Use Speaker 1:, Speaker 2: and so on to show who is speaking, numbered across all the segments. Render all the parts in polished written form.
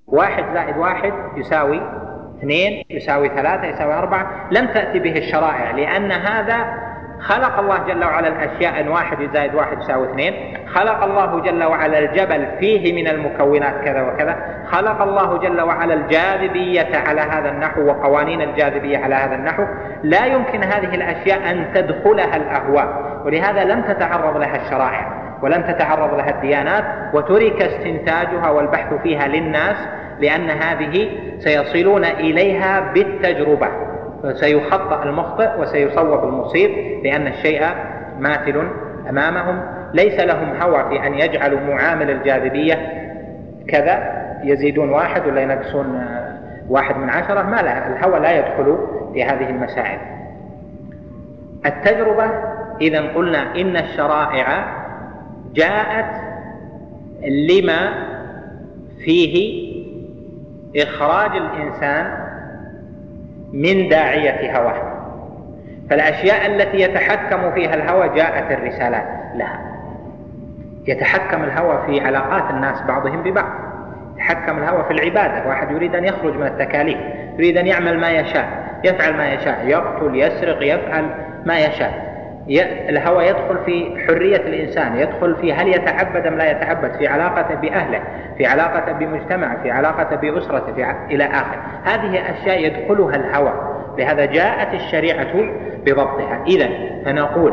Speaker 1: 1 زائد 1 يساوي 2 يساوي 3 يساوي 4. لم تأتي به الشرائع، لأن هذا خلق الله جل وعلا الأشياء أن 1 زائد 1 يساوي 2. خلق الله جل وعلا الجبل فيه من المكونات كذا وكذا. خلق الله جل وعلا الجاذبية على هذا النحو وقوانين الجاذبية على هذا النحو. لا يمكن هذه الأشياء أن تدخلها الأهواء، ولهذا لم تتعرض لها الشرائع ولم تتعرض لها الديانات، وترك استنتاجها والبحث فيها للناس، لأن هذه سيصلون إليها بالتجربة، فسيخطئ المخطئ وسيصوب المصيب، لأن الشيء ماثل أمامهم. ليس لهم هوى في أن يجعلوا معامل الجاذبية كذا، يزيدون 1 ولا ينقصون 1 من 10. ما لا، الهوى لا يدخل في هذه المسائل. التجربة إذن قلنا إن الشرائع جاءت لما فيه إخراج الإنسان من داعية هواه، فالأشياء التي يتحكم فيها الهوى جاءت الرسالات لها. يتحكم الهوى في علاقات الناس بعضهم ببعض، يتحكم الهوى في العبادة. واحد يريد أن يخرج من التكاليف، يريد أن يعمل ما يشاء، يفعل ما يشاء، يقتل يسرق يفعل ما يشاء. الهوى يدخل في حرية الإنسان، يدخل في هل يتعبد أم لا يتعبد، في علاقته بأهله، في علاقته بمجتمع، في علاقته بأسرته، إلى آخر. هذه أشياء يدخلها الهوى، لهذا جاءت الشريعة بضبطها. إذن فنقول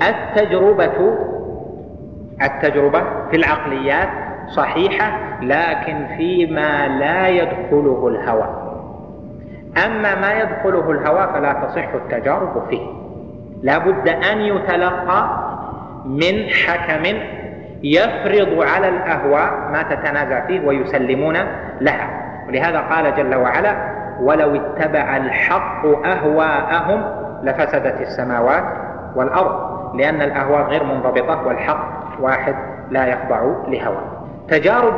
Speaker 1: التجربة في العقليات صحيحة، لكن فيما لا يدخله الهوى. أما ما يدخله الهوى فلا تصح التجارب فيه، لا بد أن يتلقى من حكم يفرض على الأهواء ما تتنازع فيه ويسلمون لها. ولهذا قال جل وعلا: ولو اتبع الحق أهواءهم لفسدت السماوات والأرض، لأن الأهواء غير منضبطة والحق واحد لا يخضع لهوى. تجارب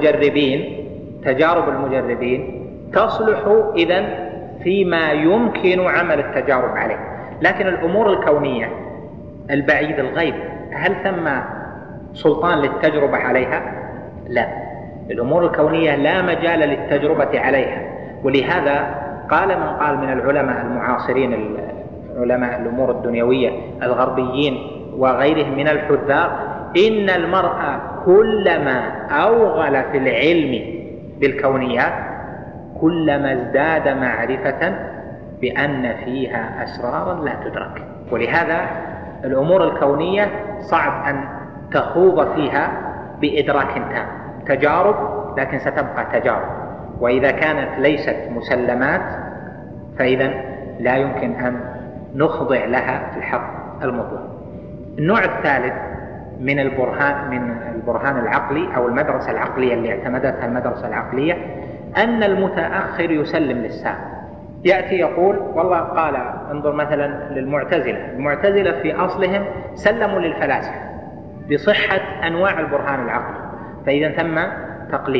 Speaker 1: المجربين تصلح إذن فيما يمكن عمل التجارب عليه، لكن الأمور الكونية البعيد الغيب هل ثم سلطان للتجربة عليها؟ لا، الأمور الكونية لا مجال للتجربة عليها. ولهذا قال من قال من العلماء المعاصرين، علماء الأمور الدنيوية الغربيين وغيرهم من الحذاق، إن المرء كلما أوغل في العلم بالكونيات كلما ازداد معرفة بأن فيها أسرارا لا تدرك. ولهذا الأمور الكونية صعب أن تخوض فيها بإدراك تام، تجارب لكن ستبقى تجارب، وإذا كانت ليست مسلمات فإذا لا يمكن أن نخضع لها في الحق المطلق. النوع الثالث من البرهان العقلي أو المدرسة العقلية اللي اعتمدتها المدرسة العقلية، أن المتأخر يسلم للسابق. يأتي يقول والله قال، انظر مثلا المعتزلة في أصلهم سلموا للفلاسفة بصحة أنواع البرهان العقلي، فإذا ثم تقليد.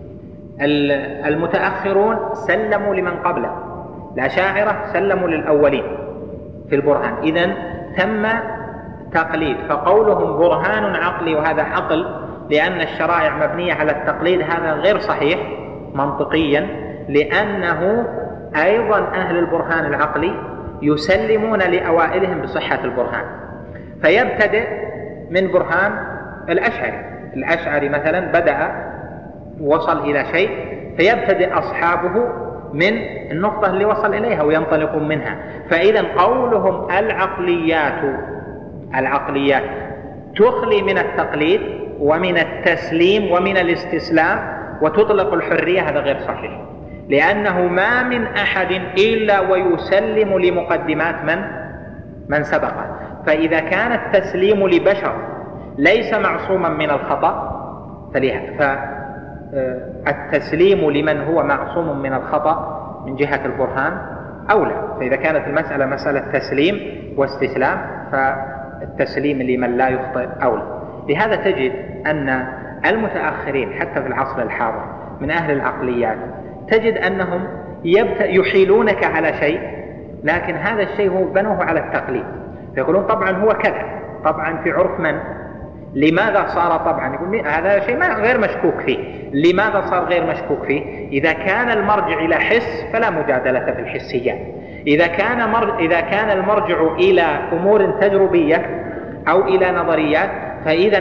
Speaker 1: المتأخرون سلموا لمن قبله، الأشاعرة سلموا للأولين في البرهان، إذن ثم تقليد. فقولهم برهان عقلي وهذا عقل لأن الشرائع مبنية على التقليد، هذا غير صحيح منطقيا، لأنه أيضا أهل البرهان العقلي يسلمون لأوائلهم بصحة البرهان. فيبتدئ من برهان الأشعري مثلا بدأ وصل إلى شيء، فيبتدئ أصحابه من النقطة اللي وصل إليها وينطلقون منها. فإذا قولهم العقليات تخلي من التقليد ومن التسليم ومن الاستسلام وتطلق الحرية، هذا غير صحيح، لأنه ما من أحد إلا ويسلم لمقدمات من سبقه. فإذا كان التسليم لبشر ليس معصوما من الخطأ، فالتسليم لمن هو معصوم من الخطأ من جهة البرهان أولى. فإذا كانت المسألة مسألة تسليم واستسلام فالتسليم لمن لا يخطئ أولى. لهذا تجد أن المتأخرين حتى في العصر الحاضر من أهل العقليات تجد أنهم يحيلونك على شيء، لكن هذا الشيء هو بنوه على التقليد، فيقولون طبعا هو كذا، طبعا في عرف من، لماذا صار طبعا؟ يقول هذا شيء غير مشكوك فيه. لماذا صار غير مشكوك فيه؟ إذا كان المرجع إلى حس فلا مجادلة في الحسيات. إذا كان المرجع إلى أمور تجربية أو إلى نظريات، فإذا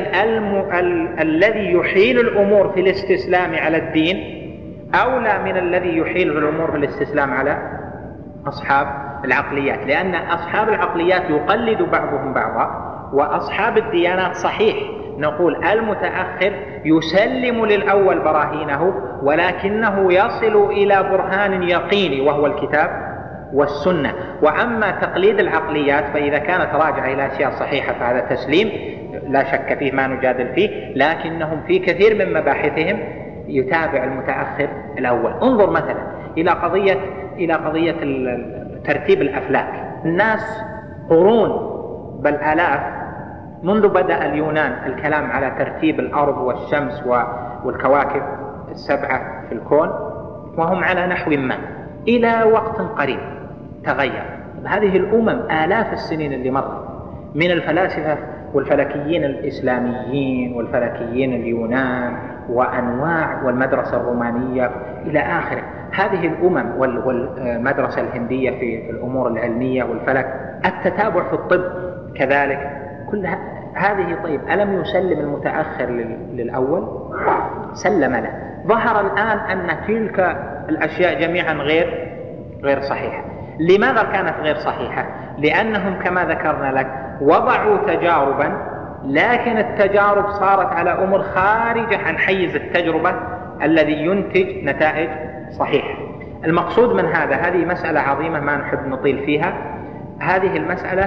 Speaker 1: الذي يحيل الأمور في الاستسلام على الدين أولى من الذي يحيل الأمور في الاستسلام على أصحاب العقليات، لأن أصحاب العقليات يقلد بعضهم بعضا، وأصحاب الديانات صحيح نقول المتأخر يسلم للأول براهينه، ولكنه يصل إلى برهان يقيني وهو الكتاب والسنة. وأما تقليد العقليات فإذا كانت راجعة إلى أشياء صحيحة فهذا تسليم لا شك فيه، ما نجادل فيه، لكنهم في كثير من مباحثهم يتابع المتأخر الأول. انظر مثلا إلى قضية ترتيب الأفلاك. الناس قرون بل آلاف منذ بدأ اليونان الكلام على ترتيب الأرض والشمس والكواكب السبعة في الكون، وهم على نحو ما إلى وقت قريب تغير. هذه الأمم آلاف السنين اللي مرت من الفلاسفة والفلكيين الإسلاميين والفلكيين اليونان وأنواع والمدرسة الرومانية إلى آخره، هذه الأمم والمدرسة الهندية في الأمور العلمية والفلك، التتابع في الطب كذلك، كل هذه. طيب ألم يسلم المتأخر للأول؟ سلم له. ظهر الآن أن تلك الأشياء جميعا غير صحيحة. لماذا كانت غير صحيحة؟ لأنهم كما ذكرنا لك وضعوا تجاربا، لكن التجارب صارت على أمور خارجة عن حيز التجربة الذي ينتج نتائج صحيحة. المقصود من هذه مسألة عظيمة ما نحب نطيل فيها. هذه المسألة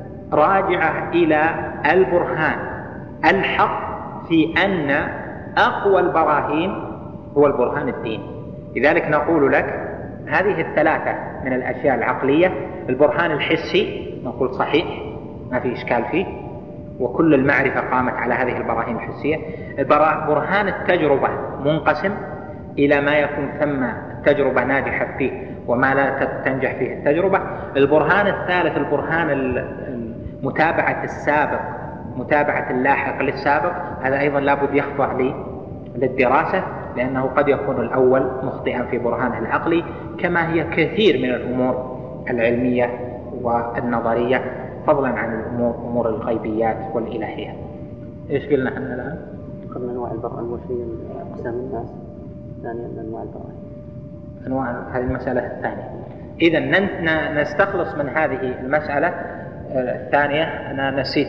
Speaker 1: راجعة إلى البرهان الحق في أن أقوى البراهين هو البرهان الديني. لذلك نقول لك هذه الثلاثة من الأشياء العقلية: البرهان الحسي نقول صحيح ما في إشكال فيه، وكل المعرفة قامت على هذه البراهين الحسية. برهان التجربة منقسم إلى ما يكون ثم التجربة ناجحة فيه وما لا تنجح فيه التجربة. البرهان الثالث البرهان متابعة السابق، متابعة اللاحق للسابق، هذا أيضا لابد يخضع للدراسة، لأنه قد يكون الأول مخطئا في برهانه العقلي، كما هي كثير من الأمور العلمية والنظرية، فضلا عن أمور الغيبيات والإلهيات. إيش قلنا احنا الآن؟
Speaker 2: قلنا أنواع البراهين وشيء أقسام الناس، ثانيا أنواع البراهين،
Speaker 1: أنواع هذه المسألة الثانية. إذن نستخلص من هذه المسألة الثانية، أنا نسيت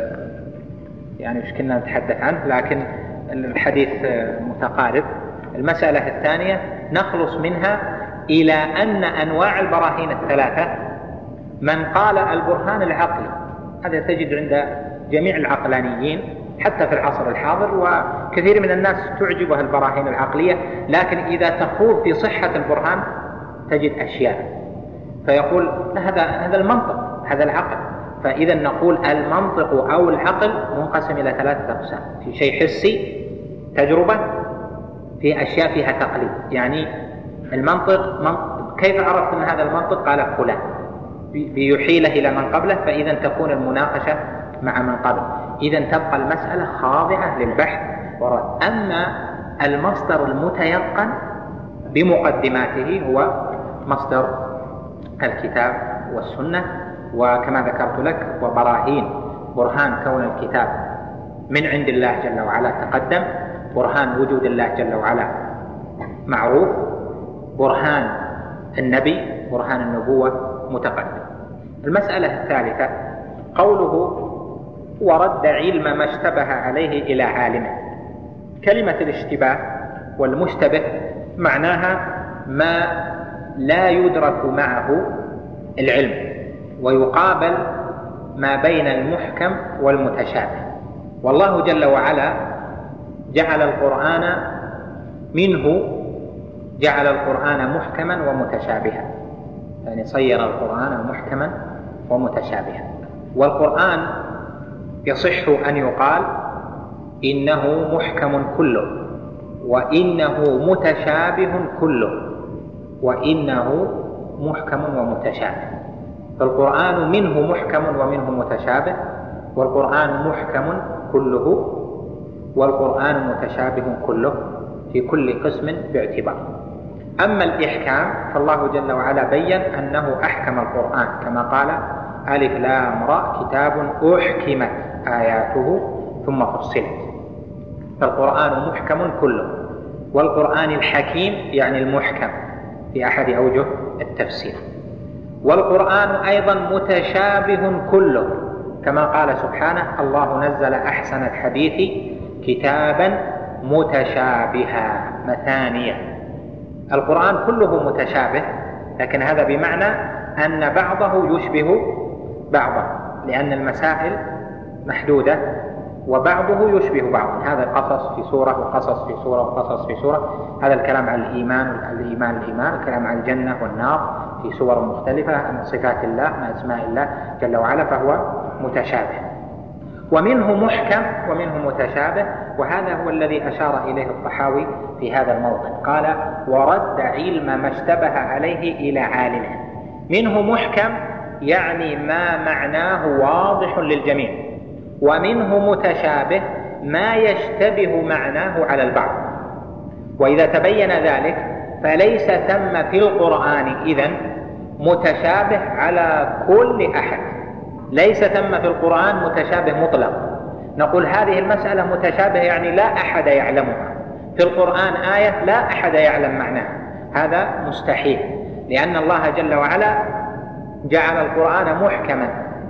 Speaker 1: يعني إيش كنا نتحدث عنه، لكن الحديث متقارب. المسألة الثانية نخلص منها إلى أن أنواع البراهين الثلاثة، من قال البرهان العقلي، هذا تجد عند جميع العقلانيين حتى في العصر الحاضر، وكثير من الناس تعجبها البراهين العقلية، لكن إذا تخوض في صحة البرهان تجد أشياء فيقول هذا المنطق، هذا العقل. فإذا نقول المنطق أو العقل منقسم إلى ثلاثة أقسام: في شيء حسي تجربة، في أشياء فيها تقليد. يعني المنطق كيف عرفت أن هذا المنطق؟ قال فلان، بيحيله إلى من قبله، فإذا تكون المناقشة مع من قبل، إذا تبقى المسألة خاضعة للبحث ورد. أما المصدر المتيقن بمقدماته هو مصدر الكتاب والسنة، وكما ذكرت لك وبراهين: برهان كون الكتاب من عند الله جل وعلا تقدم، برهان وجود الله جل وعلا معروف، برهان النبي، برهان النبوة متقدم. المسألة الثالثة قوله: ورد علم ما اشتبه عليه إلى عالمه. كلمة الاشتباه والمشتبه معناها ما لا يدرك معه العلم، ويقابل ما بين المحكم والمتشابه. والله جل وعلا جعل القرآن محكما ومتشابها، يعني صير القرآن محكما ومتشابها. والقرآن يصح أن يقال إنه محكم كله، وإنه متشابه كله، وإنه محكم ومتشابه. فالقرآن منه محكم ومنه متشابه، والقرآن محكم كله والقرآن متشابه كله في كل قسم باعتبار. أما الإحكام فالله جل وعلا بيّن أنه أحكم القرآن كما قال ألف لام را كتاب أحكمت آياته ثم فصلت، فالقرآن محكم كله، والقرآن الحكيم يعني المحكم في أحد أوجه التفسير. والقرآن أيضا متشابه كله كما قال سبحانه الله نزل أحسن الحديث كتابا متشابها مثانية. القرآن كله متشابه، لكن هذا بمعنى أن بعضه يشبه بعضا، لأن المسائل محدودة وبعضه يشبه بعض. هذا قصص في سورة وقصص في سورة وقصص في سورة. هذا الكلام عن الإيمان الكلام عن الجنة والنار في سور مختلفة، عن صفات الله، عن أسماء الله جل وعلا، فهو متشابه. ومنه محكم ومنه متشابه، وهذا هو الذي أشار إليه الطحاوي في هذا الموطن، قال ورد علم ما اشتبه عليه إلى عالمه. منه محكم يعني ما معناه واضح للجميع، ومنه متشابه ما يشتبه معناه على البعض. وإذا تبين ذلك فليس ثم في القرآن إذن متشابه على كل أحد، ليس ثم في القرآن متشابه مطلق نقول هذه المسألة متشابه يعني لا أحد يعلمها، في القرآن آية لا أحد يعلم معناها، هذا مستحيل، لأن الله جل وعلا جعل القرآن محكما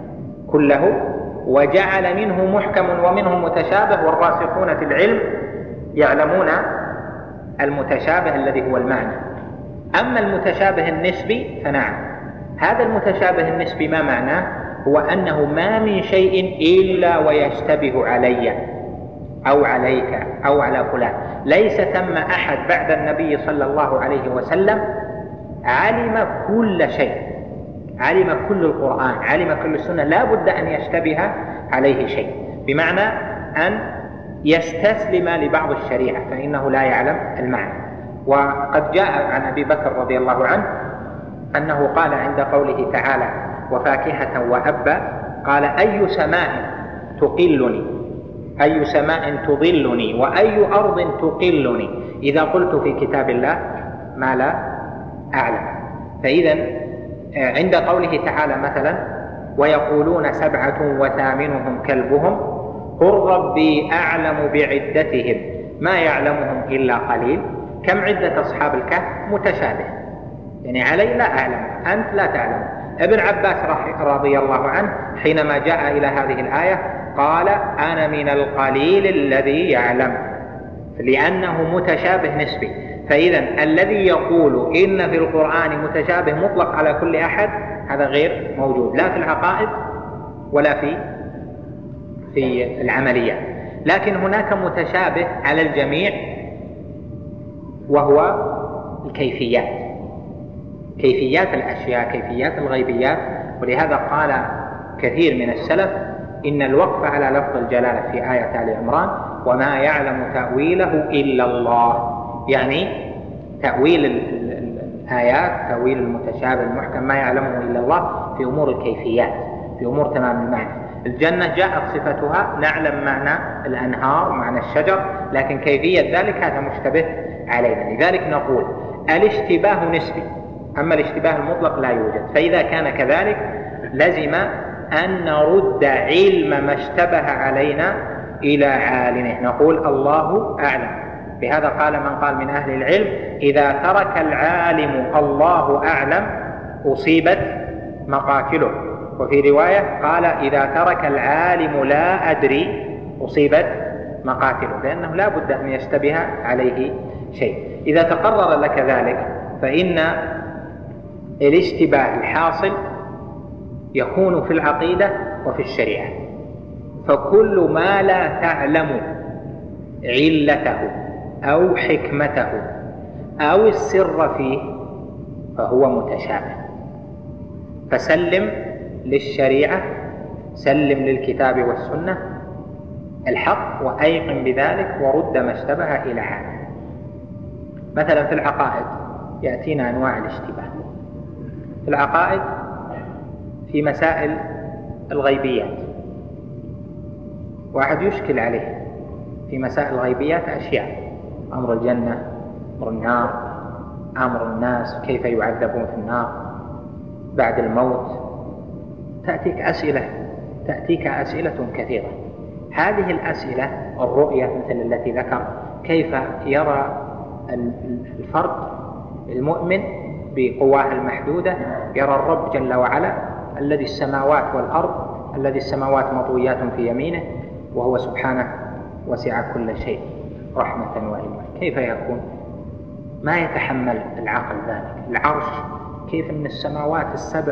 Speaker 1: كله، وجعل منه محكم ومنه متشابه، والراسخون في العلم يعلمون المتشابه الذي هو المعنى. أما المتشابه النسبي فنعم، هذا المتشابه النسبي ما معناه؟ هو أنه ما من شيء إلا ويشتبه علي أو عليك أو على فلان. ليس ثم أحد بعد النبي صلى الله عليه وسلم علم كل شيء، علم كل القرآن، علم كل السنة، لا بد أن يشتبه عليه شيء، بمعنى أن يستسلم لبعض الشريعة فإنه لا يعلم المعنى. وقد جاء عن أبي بكر رضي الله عنه أنه قال عند قوله تعالى وفاكهة وأبا، قال أي سماء تقلني، أي سماء تظلني، وأي أرض تقلني إذا قلت في كتاب الله ما لا أعلم. فإذا عند قوله تعالى مثلا ويقولون 7 وثامنهم كلبهم قل ربي أعلم بعدتهم ما يعلمهم إلا قليل، كم عدة أصحاب الكهف؟ متشابه، يعني علي لا أعلم، أنت لا تعلم. ابن عباس رضي الله عنه حينما جاء إلى هذه الآية قال أنا من القليل الذي يعلم، لأنه متشابه نسبي. فإذا الذي يقول إن في القرآن متشابه مطلق على كل أحد هذا غير موجود، لا في العقائد ولا في العمليات. لكن هناك متشابه على الجميع وهو الكيفيات، كيفيات الأشياء، كيفيات الغيبيات. ولهذا قال كثير من السلف إن الوقف على لفظ الجلالة في آية آل عمران وما يعلم تأويله إلا الله، يعني تأويل الآيات، تأويل المتشابه المحكم ما يعلمه إلا الله في أمور الكيفيات، في أمور تمام المعنى. الجنة جاءت صفتها نعلم معنى الأنهار ومعنى الشجر، لكن كيفية ذلك هذا مشتبه علينا. لذلك نقول الاشتباه نسبي، أما الاشتباه المطلق لا يوجد. فإذا كان كذلك لزم أن نرد علم ما اشتبه علينا إلى عالمه، نقول الله أعلم. بهذا قال من قال من أهل العلم إذا ترك العالم الله أعلم أصيبت مقاتله، وفي رواية قال إذا ترك العالم لا أدري أصيبت مقاتله، لأنه لا بد أن يشتبه عليه شيء. إذا تقرر لك ذلك فإن الاشتباه الحاصل يكون في العقيدة وفي الشريعة، فكل ما لا تعلم علته أو حكمته أو السر فيه فهو متشابه. فسلم للشريعة، سلم للكتاب والسنة الحق وأيقن بذلك ورد ما اشتبه إلى عالم. مثلا في العقائد يأتينا أنواع الاشتباه في العقائد في مسائل الغيبيات، واحد يشكل عليه في مسائل الغيبيات أشياء، أمر الجنة، أمر النار، أمر الناس كيف يعذبون في النار بعد الموت، تأتيك أسئلة كثيرة. هذه الأسئلة الرؤية مثل التي ذكر، كيف يرى الفرد المؤمن بقواه المحدودة يرى الرب جل وعلا الذي السماوات والأرض، الذي السماوات مطويات في يمينه وهو سبحانه وسع كل شيء رحمة وعلما، كيف يكون؟ ما يتحمل العقل ذلك. العرش كيف أن السماوات السبع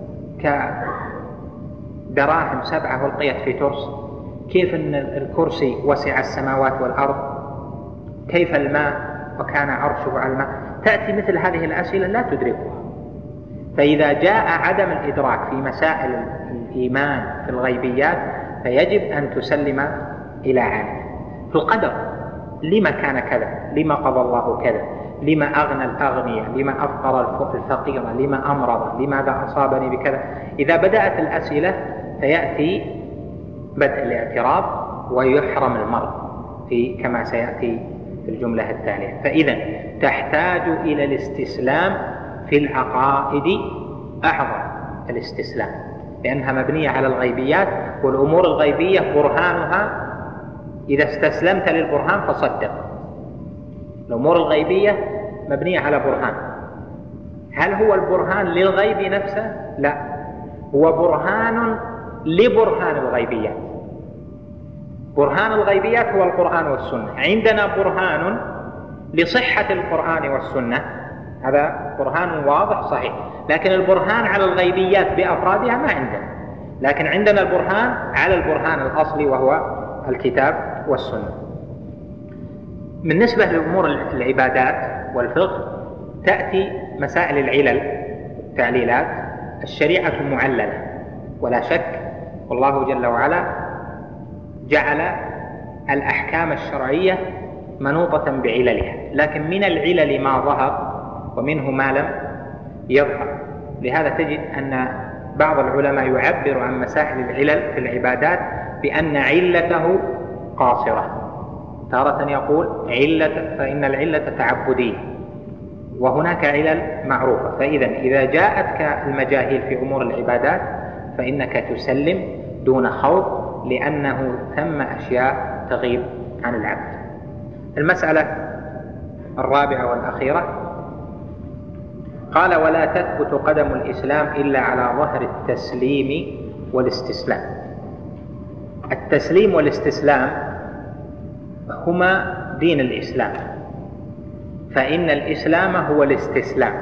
Speaker 1: كدراهم 7 ألقيت في ترس، كيف أن الكرسي وسع السماوات والأرض، كيف الماء وكان عرشه على الماء. تأتي مثل هذه الأسئلة لا تدركها. فإذا جاء عدم الإدراك في مسائل الإيمان في الغيبيات فيجب أن تسلم إلى عالم. في القدر، لما كان كذا، لما قضى الله كذا، لما أغنى الأغنياء، لما أفقر الفقير، لما أمرض، لماذا أصابني بكذا. إذا بدأت الأسئلة فيأتي بدء الاعتراض ويحرم المرء كما سيأتي في الجملة التالية. فإذا تحتاج إلى الاستسلام في العقائد أعظم الاستسلام، لأنها مبنية على الغيبيات، والأمور الغيبية برهانها إذا استسلمت للبرهان فصدق. الأمور الغيبية مبنية على برهان. هل هو البرهان للغيب نفسه؟ لا، هو برهان لبرهان الغيبيات. برهان الغيبيات هو القرآن والسنة. عندنا برهان لصحة القرآن والسنة، هذا برهان واضح صحيح، لكن البرهان على الغيبيات بأفرادها ما عندنا. لكن عندنا البرهان على البرهان الأصلي وهو الكتاب والسنة. بالنسبة لأمور العبادات والفقه تأتي مسائل العلل والتعليلات. الشريعة معللة ولا شك، والله جل وعلا جعل الأحكام الشرعية منوطة بعللها، لكن من العلل ما ظهر ومنه ما لم يظهر. لهذا تجد أن بعض العلماء يعبر عن مسائل العلل في العبادات بأن علته قاصرة، تارة يقول فإن العلة تعبدية، وهناك علل معروفة. فإذا إذا جاءتك المجاهيل في أمور العبادات فإنك تسلم دون خوض، لأنه ثم أشياء تغيب عن العبد. المسألة الرابعة والأخيرة، قال: ولا تثبت قدم الإسلام إلا على ظهر التسليم والاستسلام. التسليم والاستسلام هما دين الإسلام، فإن الإسلام هو الاستسلام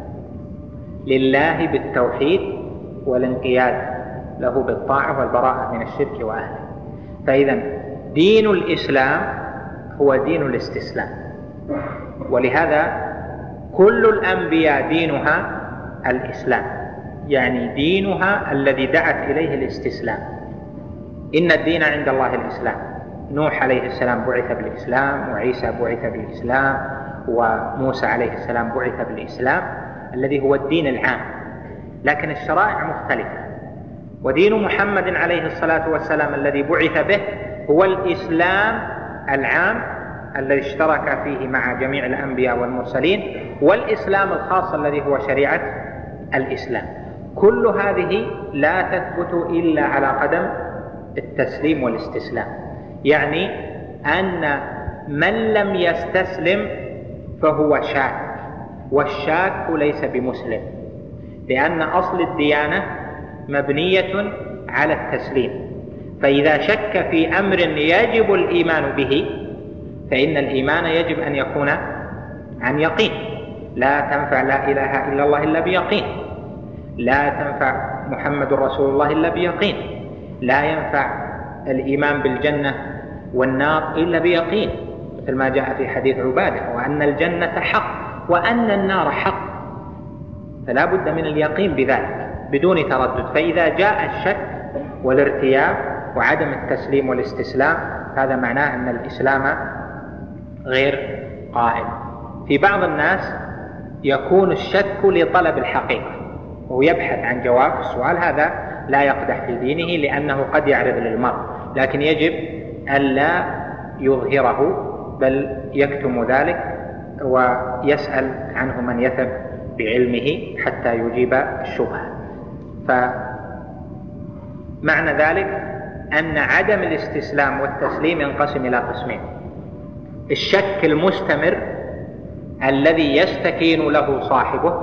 Speaker 1: لله بالتوحيد والانقياد له بالطاعة والبراءة من الشرك وأهله. فإذا دين الإسلام هو دين الاستسلام، ولهذا كل الأنبياء دينها الإسلام، يعني دينها الذي دعت إليه الاستسلام. إن الدين عند الله الإسلام. نوح عليه السلام بعث بالإسلام، وعيسى بعث بالإسلام، وموسى عليه السلام بعث بالإسلام الذي هو الدين العام، لكن الشرائع مختلفة. ودين محمد عليه الصلاة والسلام الذي بعث به هو الإسلام العام الذي اشترك فيه مع جميع الأنبياء والمرسلين، والإسلام الخاص الذي هو شريعة الإسلام. كل هذه لا تثبت إلا على قدم التسليم والاستسلام، يعني أن من لم يستسلم فهو شاك، والشاك ليس بمسلم، لأن أصل الديانة مبنية على التسليم. فإذا شك في أمر يجب الإيمان به فإن الإيمان يجب أن يكون عن يقين. لا تنفع لا إله إلا الله إلا بيقين، لا تنفع محمد رسول الله إلا بيقين، لا ينفع الإيمان بالجنة والنار إلا بيقين، مثل ما جاء في حديث عبادة: وأن الجنة حق وأن النار حق. فلا بد من اليقين بذلك بدون تردد. فإذا جاء الشك والارتياب وعدم التسليم والاستسلام هذا معناه أن الإسلام غير قائم. في بعض الناس يكون الشك لطلب الحقيقة وهو يبحث عن جواب السؤال، هذا لا يقدح في دينه لأنه قد يعرض للمرء، لكن يجب ألا يظهره بل يكتم ذلك ويسأل عنه من يثق بعلمه حتى يجيب الشبهة. فمعنى ذلك أن عدم الاستسلام والتسليم ينقسم إلى قسمين: الشك المستمر الذي يستكين له صاحبه،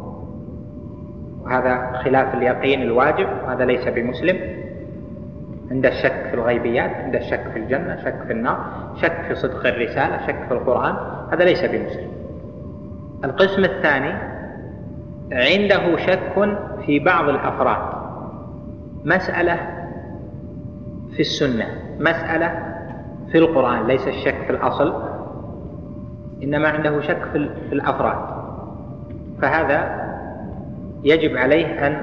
Speaker 1: وهذا خلاف اليقين الواجب، وهذا ليس بمسلم. عند الشك في الغيبيات، عند الشك في الجنة، شك في النار، شك في صدق الرسالة، شك في القرآن، هذا ليس بمسلم. القسم الثاني عنده شك في بعض الأفراد، مسألة في السنة، مسألة في القرآن، ليس الشك في الأصل، إنما عنده شك في الأفراد، فهذا يجب عليه أن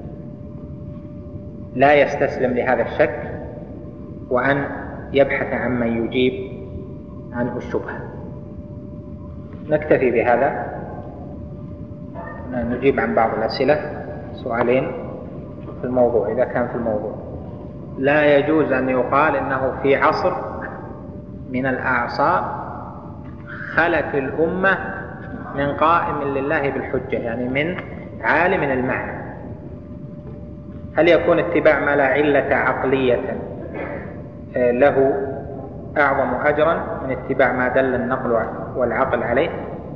Speaker 1: لا يستسلم لهذا الشك وأن يبحث عمن يجيب عنه الشبهة. نكتفي بهذا، نجيب عن بعض الأسئلة، سؤالين في الموضوع إذا كان في الموضوع. لا يجوز أن يقال إنه في عصر من الأعصار خلت الأمة من قائم لله بالحجة، يعني من عالم المعنى. هل يكون اتباع ما لا علة عقلية له أعظم أجرا من اتباع ما دل النقل والعقل عليه؟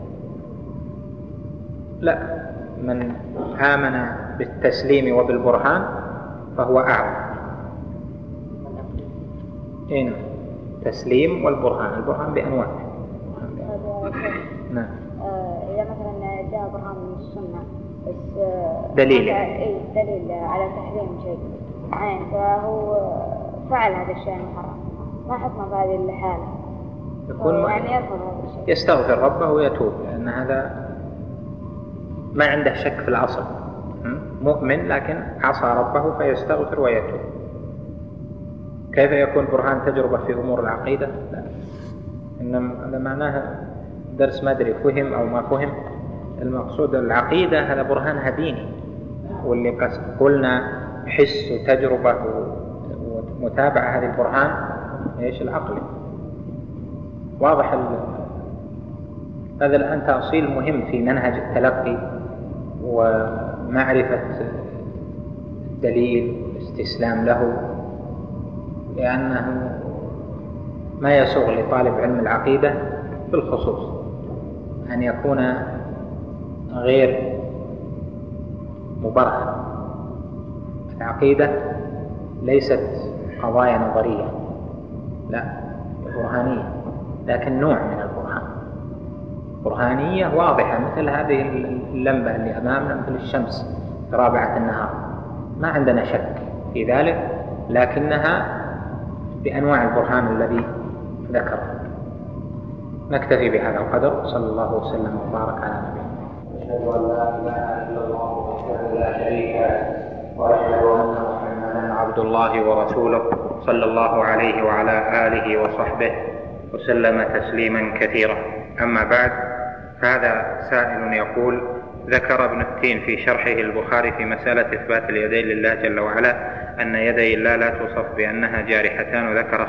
Speaker 1: لا، من آمن بالتسليم وبالبرهان فهو أعظم. إن تسليم والبرهان، البرهان بأنواع. نعم.
Speaker 3: إذا مثلا جاء برهان من السنة بس
Speaker 1: دليل
Speaker 3: على تحريم شيء معين، فهو فعل هذا الشيء المحرم، ما حكمه في هذه الحالة؟
Speaker 1: يكون
Speaker 3: يعني يرفض هذا الشيء،
Speaker 1: يستغفر ربه ويتوب، لأن هذا ما عنده شك في الأصل، مؤمن لكن عصى ربه فيستغفر ويتوب. كيف يكون برهان تجربة في أمور العقيدة؟ لا، إنما هذا معناه درس ما أدري فهم أو ما فهم. المقصود العقيدة هذا برهانها ديني، واللي قلنا حس وتجربة ومتابعة هذه البرهان إيش العقل. واضح هذا الآن تأصيل مهم في منهج التلقي ومعرفة الدليل والاستسلام له، لأنه ما يسوغ لطالب علم العقيدة بالخصوص أن يكون غير مبرهن. العقيدة ليست قضايا نظرية، لا، برهانية، لكن نوع من البرهان، برهانية واضحة مثل هذه اللمبة اللي أمامنا، مثل الشمس في رابعة النهار، ما عندنا شك في ذلك، لكنها بأنواع البرهان الذي ذكره. نكتفي بهذا القدر، صلى الله وسلم وبارك على نبينا. أشهد أن لا إله إلا الله وحده لا شريك له، وأشهد أن محمدا عبد الله ورسوله، صلى الله عليه وعلى آله وصحبه وسلم تسليما كثيرا. أما بعد، فهذا سائل يقول: ذكر ابن التين في شرحه البخاري في مسألة إثبات اليدين لله جل وعلا أن يدي الله لا توصف بأنها جارحتان،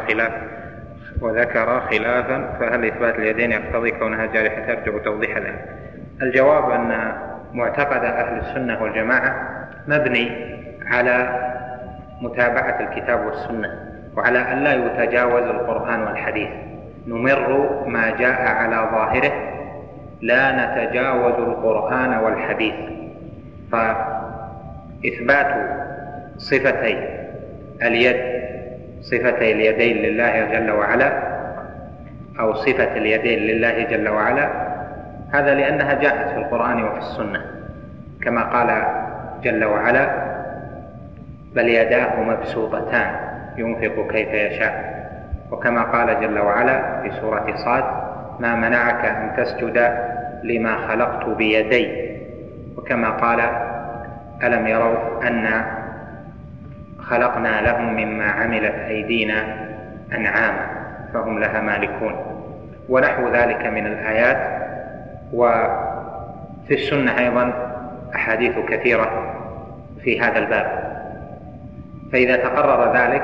Speaker 1: وذكر خلافا، فهل إثبات اليدين يقتضي كونها جارحتان؟ أرجو توضيح ذلك. الجواب أن معتقد أهل السنة والجماعة مبني على متابعة الكتاب والسنة، وعلى أن لا يتجاوز القرآن والحديث، نمر ما جاء على ظاهره، لا نتجاوز القرآن والحديث. فإثبات صفتي اليد، صفتي اليدين لله جل وعلا، أو صفة اليدين لله جل وعلا، هذا لأنها جاءت في القرآن وفي السنة، كما قال جل وعلا: بل يداه مبسوطتان ينفق كيف يشاء، وكما قال جل وعلا في سورة صاد: ما منعك أن تسجد لما خلقت بيدي، وكما قال: ألم يروا أن خلقنا لهم مما عملت أيدينا أنعاما فهم لها مالكون، ونحو ذلك من الآيات. وفي السنة أيضا أحاديث كثيرة في هذا الباب، فإذا تقرر ذلك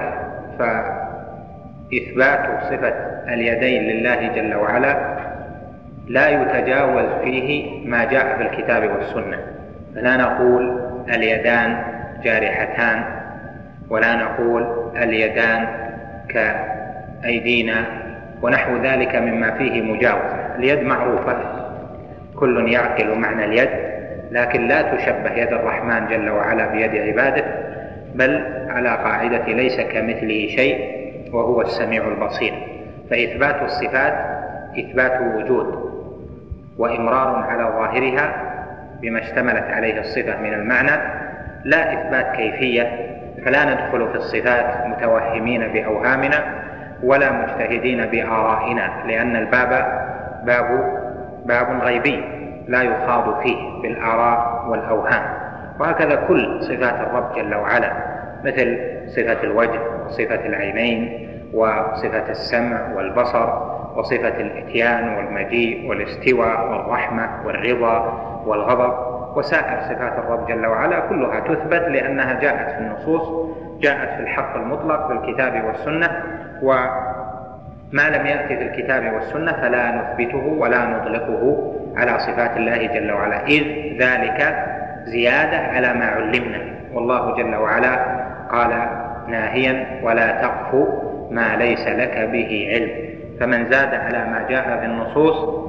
Speaker 1: فإثبات صفة اليدين لله جل وعلا لا يتجاوز فيه ما جاء في الكتاب والسنة، فلا نقول اليدان جارحتان، ولا نقول اليدان كأيدينا ونحو ذلك مما فيه مجاوزة. اليد معروفة، كل يعقل معنى اليد، لكن لا تشبه يد الرحمن جل وعلا بيد عباده، بل على قاعدة ليس كمثله شيء وهو السميع البصير. فإثبات الصفات إثبات وجود وإمرار على ظاهرها بما اشتملت عليه الصفة من المعنى، لا إثبات كيفية. فلا ندخل في الصفات متوهمين بأوهامنا ولا مجتهدين بآرائنا، لأن الباب باب غيبي لا يخاض فيه بالآراء والأوهام. وهكذا كل صفات الرب جل وعلا، مثل صفة الوجه وصفة العينين وصفة السمع والبصر وصفة الإتيان والمجيء والاستواء والرحمة والرضا والغضب وسائر صفات الرب جل وعلا كلها تثبت لأنها جاءت في النصوص، جاءت في الحق المطلق في الكتاب والسنة. وما لم يأتي في الكتاب والسنة فلا نثبته ولا نطلقه على صفات الله جل وعلا، إذ ذلك زيادة على ما علمنا. والله جل وعلا قال ناهيا ولا تقف ما ليس لك به علم، فمن زاد على ما جاء في النصوص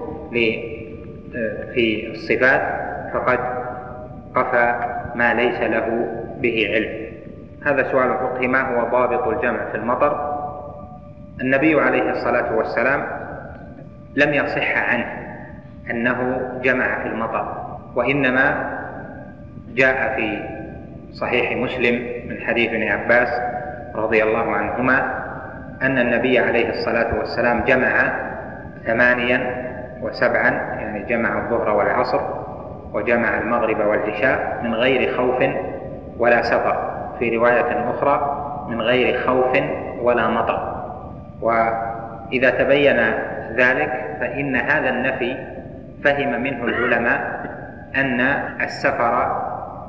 Speaker 1: في الصفات فقد قفى ما ليس له به علم. هذا سؤال الفقه: ما هو ضابط الجمع في المطر؟ النبي عليه الصلاة والسلام لم يصح عنه أنه جمع في المطر، وإنما جاء في صحيح مسلم من حديث ابن عباس رضي الله عنهما أن النبي عليه الصلاة والسلام جمع 8 و7، يعني جمع الظهر والعصر وجمع المغرب والعشاء من غير خوف ولا سفر، في رواية أخرى من غير خوف ولا مطر. وإذا تبين ذلك فإن هذا النفي فهم منه العلماء أن السفر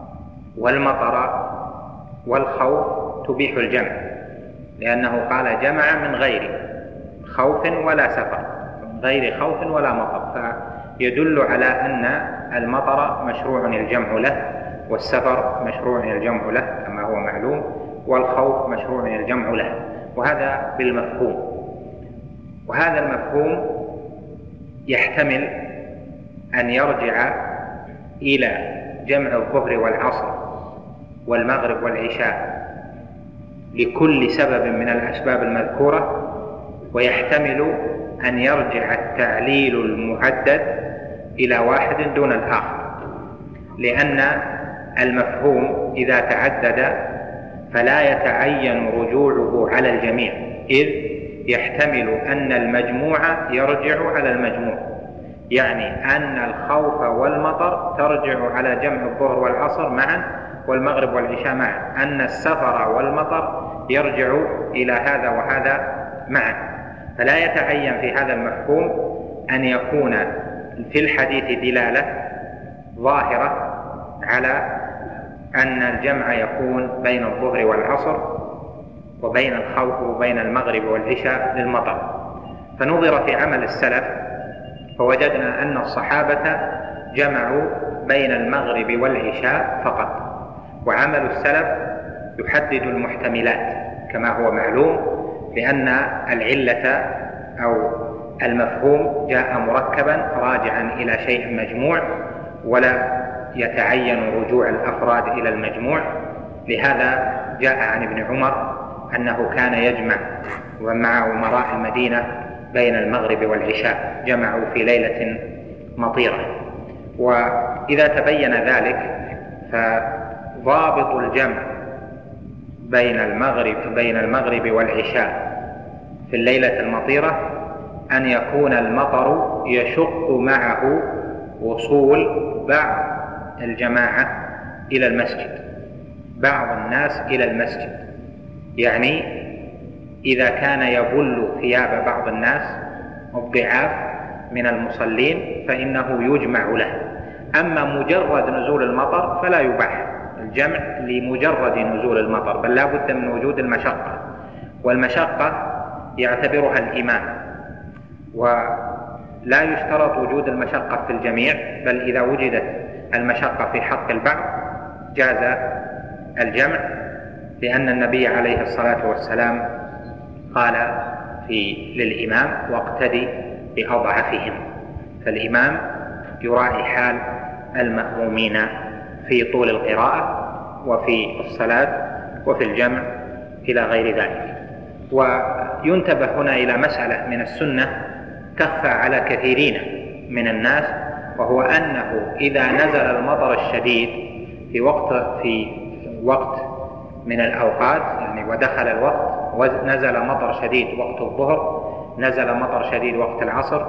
Speaker 1: والمطر والخوف تبيح الجمع، لأنه قال جمع من غير خوف ولا سفر، من غير خوف ولا مطر، فيدل على أن المطر مشروع الجمع له، والسفر مشروع الجمع له كما هو معلوم، والخوف مشروع الجمع له، وهذا بالمفهوم. وهذا المفهوم يحتمل أن يرجع إلى جمع الظهر والعصر والمغرب والعشاء لكل سبب من الأسباب المذكورة، ويحتمل أن يرجع التعليل المعدد إلى واحد دون الآخر، لأن المفهوم إذا تعدد فلا يتعين رجوعه على الجميع، إذ يحتمل أن المجموع يرجع على المجموع، يعني أن الخوف والمطر ترجع على جمع الظهر والعصر معا والمغرب والعشاء معا، أن السفر والمطر يرجع إلى هذا وهذا معا. فلا يتعين في هذا المفهوم أن يكون في الحديث دلالة ظاهرة على أن الجمع يكون بين الظهر والعصر وبين الخوف وبين المغرب والعشاء للمطر. فنظر في عمل السلف فوجدنا أن الصحابة جمعوا بين المغرب والعشاء فقط، وعمل السلف يحدد المحتملات كما هو معلوم، لأن العلة أو المفهوم جاء مركبا راجعا إلى شيء مجموع، ولا يتعين رجوع الأفراد إلى المجموع. لهذا جاء عن ابن عمر أنه كان يجمع ومع أمراء المدينة بين المغرب والعشاء، جمعوا في ليلة مطيرة. وإذا تبين ذلك فضابط الجمع بين المغرب والعشاء في الليلة المطيرة أن يكون المطر يشق معه وصول بعض الجماعة إلى المسجد، بعض الناس إلى المسجد، يعني إذا كان يبل ثياب بعض الناس الضعاف من المصلين فإنه يجمع له. أما مجرد نزول المطر فلا يباح، الجمع لمجرد نزول المطر، بل لا بد من وجود المشقة، والمشقة يعتبرها الإمام، ولا يشترط وجود المشقة في الجميع، بل إذا وجدت المشقة في حق البعض جاز الجمع، لأن النبي عليه الصلاة والسلام قال للإمام: واقتدي بأضعفهم. فالإمام يراعي حال المأمومين في طول القراءة وفي الصلاة وفي الجمع إلى غير ذلك. وينتبه هنا إلى مسألة من السنة تخفى على كثيرين من الناس، وهو أنه إذا نزل المطر الشديد في وقت من الأوقات، يعني ودخل الوقت ونزل مطر شديد وقت الظهر، نزل مطر شديد وقت العصر،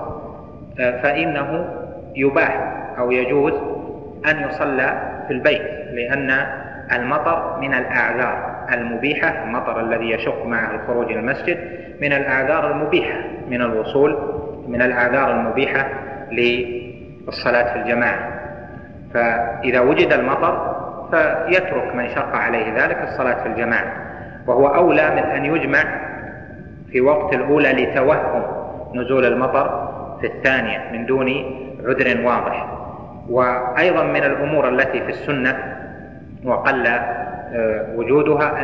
Speaker 1: فإنه يباح أو يجوز أن يصلى في البيت، لأن المطر من الأعذار المبيحة، المطر الذي يشق معه الخروج إلى المسجد من الأعذار المبيحة من الوصول، من الأعذار المبيحة للصلاة في الجماعة. فإذا وجد المطر فيترك من شق عليه ذلك الصلاة في الجماعة، وهو أولى من أن يجمع في وقت الأولى لتوهم نزول المطر في الثانية من دون عذر واضح. وأيضا من الأمور التي في السنة وقل وجودها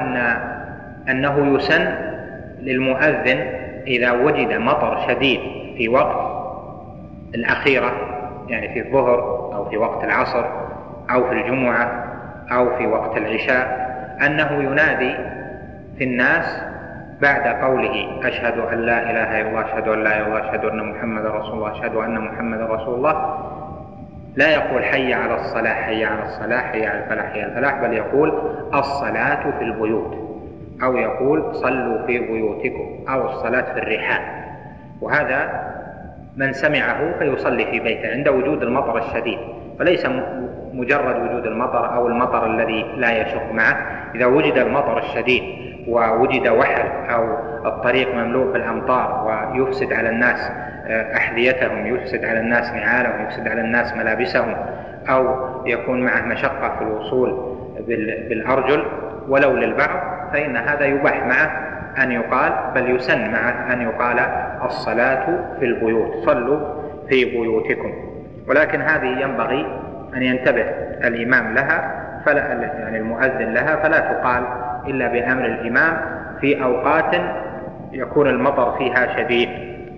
Speaker 1: أنه يسن للمؤذن إذا وجد مطر شديد في وقت الأخيرة، يعني في الظهر أو في وقت العصر أو في الجمعة أو في وقت العشاء، أنه ينادي في الناس بعد قوله: أشهد أن لا إله إلا الله، أشهد أن لا إله إلا الله، أشهد أن محمد رسول الله، أشهد أن محمد رسول الله، لا يقول حي على الصلاة حي على الصلاة حي على الفلاح حي على الفلاح، بل يقول الصلاة في البيوت، أو يقول صلوا في بيوتكم، أو الصلاة في الرحال. وهذا من سمعه فيصلي في بيته عند وجود المطر الشديد، وليس مجرد وجود المطر أو المطر الذي لا يشق معه. إذا وجد المطر الشديد ووجد وحل أو الطريق مملوء بالأمطار ويفسد على الناس أحذيتهم، يفسد على الناس نعالهم، يفسد على الناس ملابسهم، أو يكون معه مشقة في الوصول بالأرجل ولو للبعض، فإن هذا يباح معه أن يقال، بل يسن معه أن يقال الصلاة في البيوت، صلوا في بيوتكم. ولكن هذه ينبغي أن ينتبه الإمام لها، يعني المؤذن لها، فلا تقال إلا بأمر الإمام في أوقات يكون المطر فيها شديد.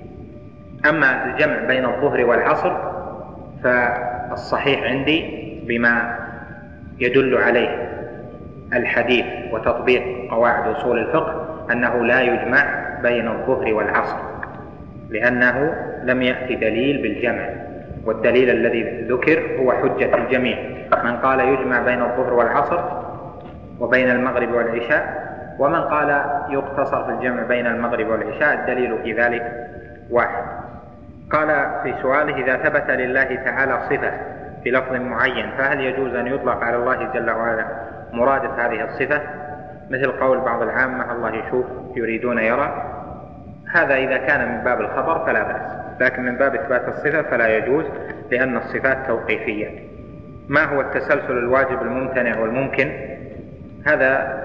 Speaker 1: أما الجمع بين الظهر والعصر فالصحيح عندي بما يدل عليه الحديث وتطبيق قواعد أصول الفقه أنه لا يجمع بين الظهر والعصر، لأنه لم يأتي دليل بالجمع، والدليل الذي ذكر هو حجة الجميع. من قال يجمع بين الظهر والعصر وبين المغرب والعشاء، ومن قال يقتصر في الجمع بين المغرب والعشاء، الدليل في ذلك واحد. قال في سؤاله: إذا ثبت لله تعالى صفة بلفظ معين، فهل يجوز أن يطلق على الله جل وعلا مرادف هذه الصفة، مثل قول بعض العامة الله يشوف يريدون يرى؟ هذا إذا كان من باب الخبر فلا بأس، لكن من باب إثبات الصفة فلا يجوز، لأن الصفات توقيفية. ما هو التسلسل الواجب الممتنع والممكن؟ هذا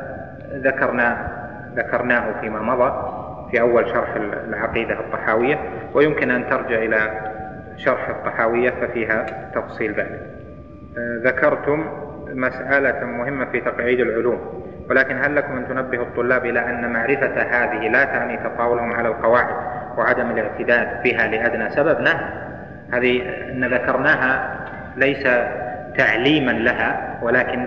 Speaker 1: ذكرناه فيما مضى في أول شرح العقيدة الطحاوية، ويمكن أن ترجع إلى شرح الطحاوية ففيها تفصيل ذلك. ذكرتم مسألة مهمة في تقعيد العلوم، ولكن هل لكم أن تنبهوا الطلاب إلى أن معرفة هذه لا تعني تطاولهم على القواعد وعدم الاعتداد بها لأدنى سبب؟ نعم، هذه ذكرناها ليس تعليما لها،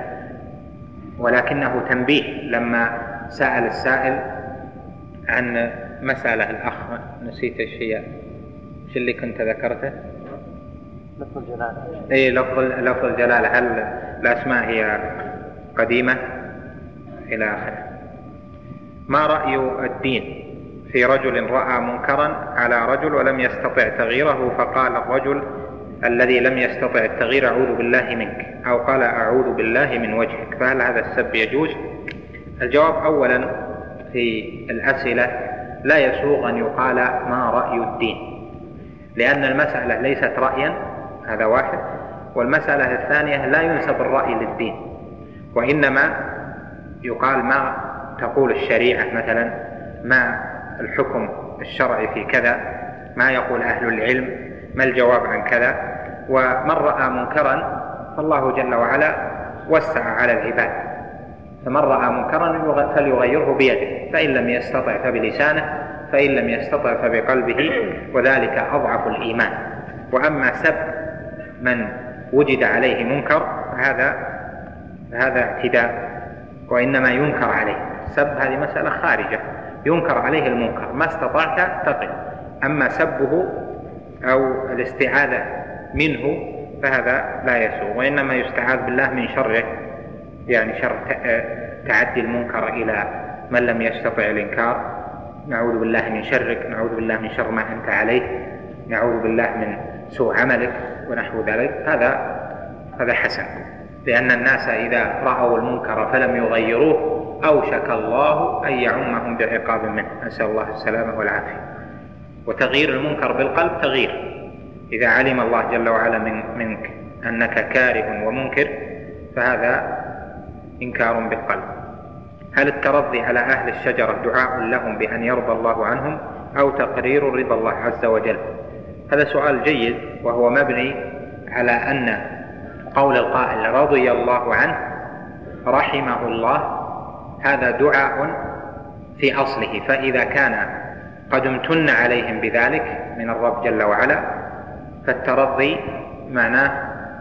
Speaker 1: ولكنه تنبيه. لما سأل السائل عن مسألة، الأخ نسيت الشيء اللي كنت ذكرته،
Speaker 2: لفظ الجلالة.
Speaker 1: إيه، لفظ الجلالة، هل الأسماء هي قديمة إلى آخره. ما رأي الدين في رجل رأى منكرا على رجل ولم يستطع تغييره، فقال الرجل الذي لم يستطع التغيير: أعوذ بالله منك، أو قال: أعوذ بالله من وجهك، فهل هذا السب يجوز؟ الجواب: أولا في الأسئلة لا يسوغ أن يقال ما رأي الدين، لأن المسألة ليست رأيا، هذا واحد. والمسألة الثانية لا ينسب الرأي للدين، وإنما يقال ما تقول الشريعة مثلا، ما الحكم الشرعي في كذا، ما يقول أهل العلم، ما الجواب عن كذا. ومن رأى منكرا فالله جل وعلا وسع على العباد، فمن رأى منكرا فليغيره بيده، فإن لم يستطع فبلسانه، فإن لم يستطع فبقلبه، وذلك أضعف الإيمان. وأما سب من وجد عليه منكر هذا اعتداء، وإنما ينكر عليه. سب هذه مسألة خارجة، ينكر عليه المنكر، ما استطعت تقل. أما سبه أو الاستعاذة منه فهذا لا يسوء، وإنما يستعاذ بالله من شره، يعني شر تعدي المنكر إلى من لم يستطع الإنكار. نعوذ بالله من شرك، نعوذ بالله من شر ما أنت عليه، نعوذ بالله من سوء عملك ونحو ذلك. هذا حسن، لأن الناس إذا رأوا المنكر فلم يغيروه أوشك الله أن يعمهم بعقاب منه، نسأل الله السلامة والعافية. وتغيير المنكر بالقلب تغيير، إذا علم الله جل وعلا منك أنك كاره ومنكر فهذا إنكار بالقلب. هل الترضي على أهل الشجرة دعاء لهم بأن يرضى الله عنهم أو تقرير رضا الله عز وجل؟ هذا سؤال جيد، وهو مبني على أن قول القائل رضي الله عنه رحمه الله هذا دعاء في أصله، فإذا كان قد امتن عليهم بذلك من الرب جل وعلا فالترضي معناه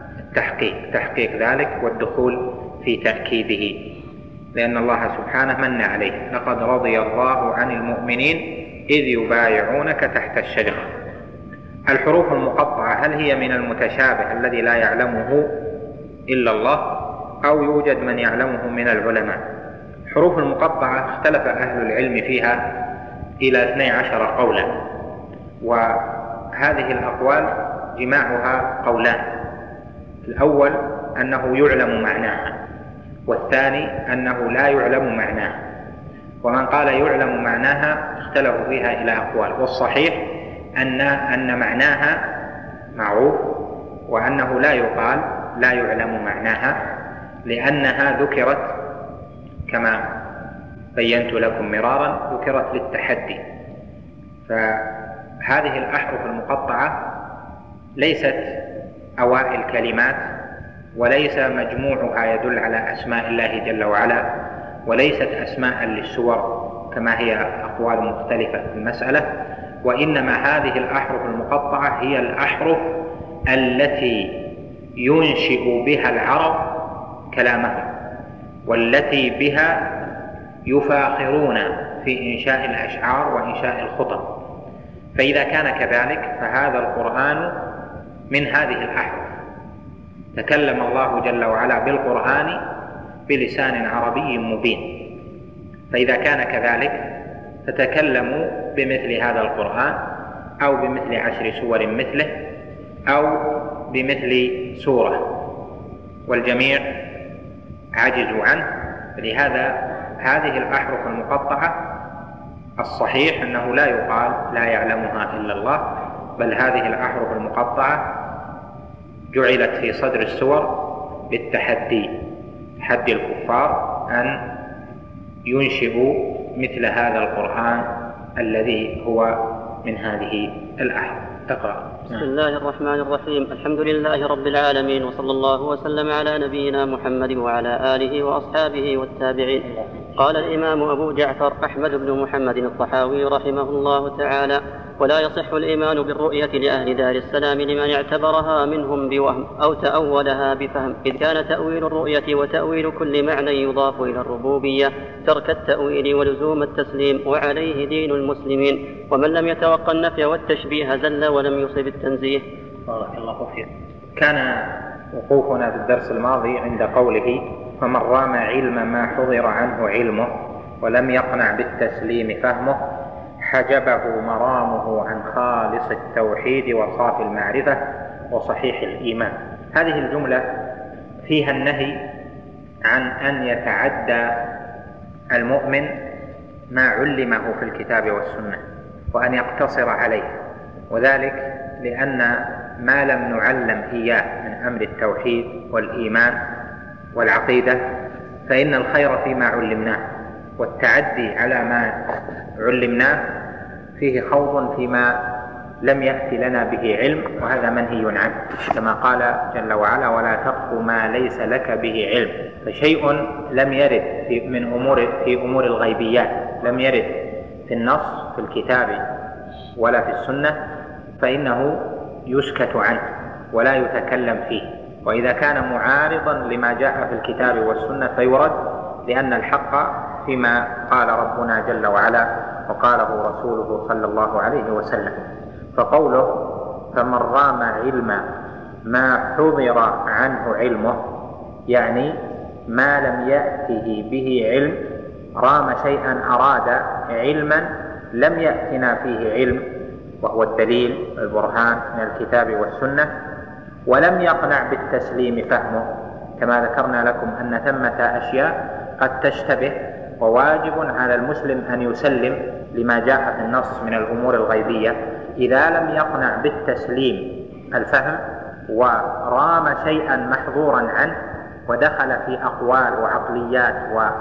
Speaker 1: تحقيق ذلك والدخول في تأكيده، لأن الله سبحانه من عليه: لقد رضي الله عن المؤمنين إذ يبايعونك تحت الشجرة. الحروف المقطعة هل هي من المتشابه الذي لا يعلمه إلا الله أو يوجد من يعلمه من العلماء؟ الحروف المقطعة اختلف أهل العلم فيها إلى 12 قولا، وهذه الأقوال جماعها قولان: الأول أنه يعلم معناها، والثاني أنه لا يعلم معناها. ومن قال يعلم معناها اختلفوا فيها إلى أقوال، والصحيح أن معناها معروف، وأنه لا يقال لا يعلم معناها، لأنها ذكرت كما بينت لكم مرارا ذكرت للتحدي. فهذه الأحرف المقطعة ليست أوائل كلمات، وليس مجموعها يدل على أسماء الله جل وعلا، وليست أسماء للسور كما هي أقوال مختلفة في المسألة، وإنما هذه الأحرف المقطعة هي الأحرف التي ينشئ بها العرب كلامهم، والتي بها يفاخرون في إنشاء الأشعار وإنشاء الخطب. فإذا كان كذلك فهذا القرآن من هذه الأحرف، تكلم الله جل وعلا بالقرآن بلسان عربي مبين. فإذا كان كذلك فتكلموا بمثل هذا القرآن أو بمثل 10 سور مثله أو بمثل سورة، والجميع عجزوا عنه. لهذا هذه الأحرف المقطعة الصحيح أنه لا يقال لا يعلمها إلا الله، بل هذه الأحرف المقطعة جعلت في صدر السور للتحدي، تحدي الكفار أن ينشئوا مثل هذا القرآن الذي هو من هذه الأحرف. تقرأ.
Speaker 2: بسم الله الرحمن الرحيم. الحمد لله رب العالمين، وصلى الله وسلم على نبينا محمد وعلى آله وأصحابه والتابعين. قال الإمام أبو جعفر أحمد بن محمد الطحاوي رحمه الله تعالى: ولا يصح الإيمان بالرؤية لأهل دار السلام لمن اعتبرها منهم بوهم أو تأولها بفهم، إذ كان تأويل الرؤية وتأويل كل معنى يضاف إلى الربوبية ترك التأويل ولزوم التسليم، وعليه دين المسلمين. ومن لم يتوقع النفي والتشبيه زل ولم يصب التنزيه.
Speaker 1: بارك الله فيك. كان وقوفنا في الدرس الماضي عند قوله: فمن رام علم ما حضر عنه علمه ولم يقنع بالتسليم فهمه حجبه مرامه عن خالص التوحيد وصافي المعرفة وصحيح الإيمان. هذه الجملة فيها النهي عن أن يتعدى المؤمن ما علمه في الكتاب والسنة وأن يقتصر عليه، وذلك لأن ما لم نعلم إياه من أمر التوحيد والإيمان والعقيدة، فإن الخير فيما علمناه، والتعدي على ما علمناه فيه خوض فيما لم يأتي لنا به علم، وهذا منهي عنه، كما قال جل وعلا: ولا تقف ما ليس لك به علم. فشيء لم يرد في أمور الغيبيات، لم يرد في النص في الكتاب ولا في السنة، فإنه يسكت عنه ولا يتكلم فيه. وإذا كان معارضا لما جاء في الكتاب والسنة فيرد، لأن الحق فيما قال ربنا جل وعلا وقاله رسوله صلى الله عليه وسلم. فقوله: فمن رام علم ما حضر عنه علمه، يعني ما لم يأته به علم، رام شيئا أراد علما لم يأتنا فيه علم، وهو الدليل البرهان من الكتاب والسنة، ولم يقنع بالتسليم فهمه، كما ذكرنا لكم أن ثمة أشياء قد تشتبه، وواجب على المسلم أن يسلم لما جاء في النص من الأمور الغيبية. إذا لم يقنع بالتسليم الفهم ورام شيئا محظورا عنه ودخل في أقوال وعقليات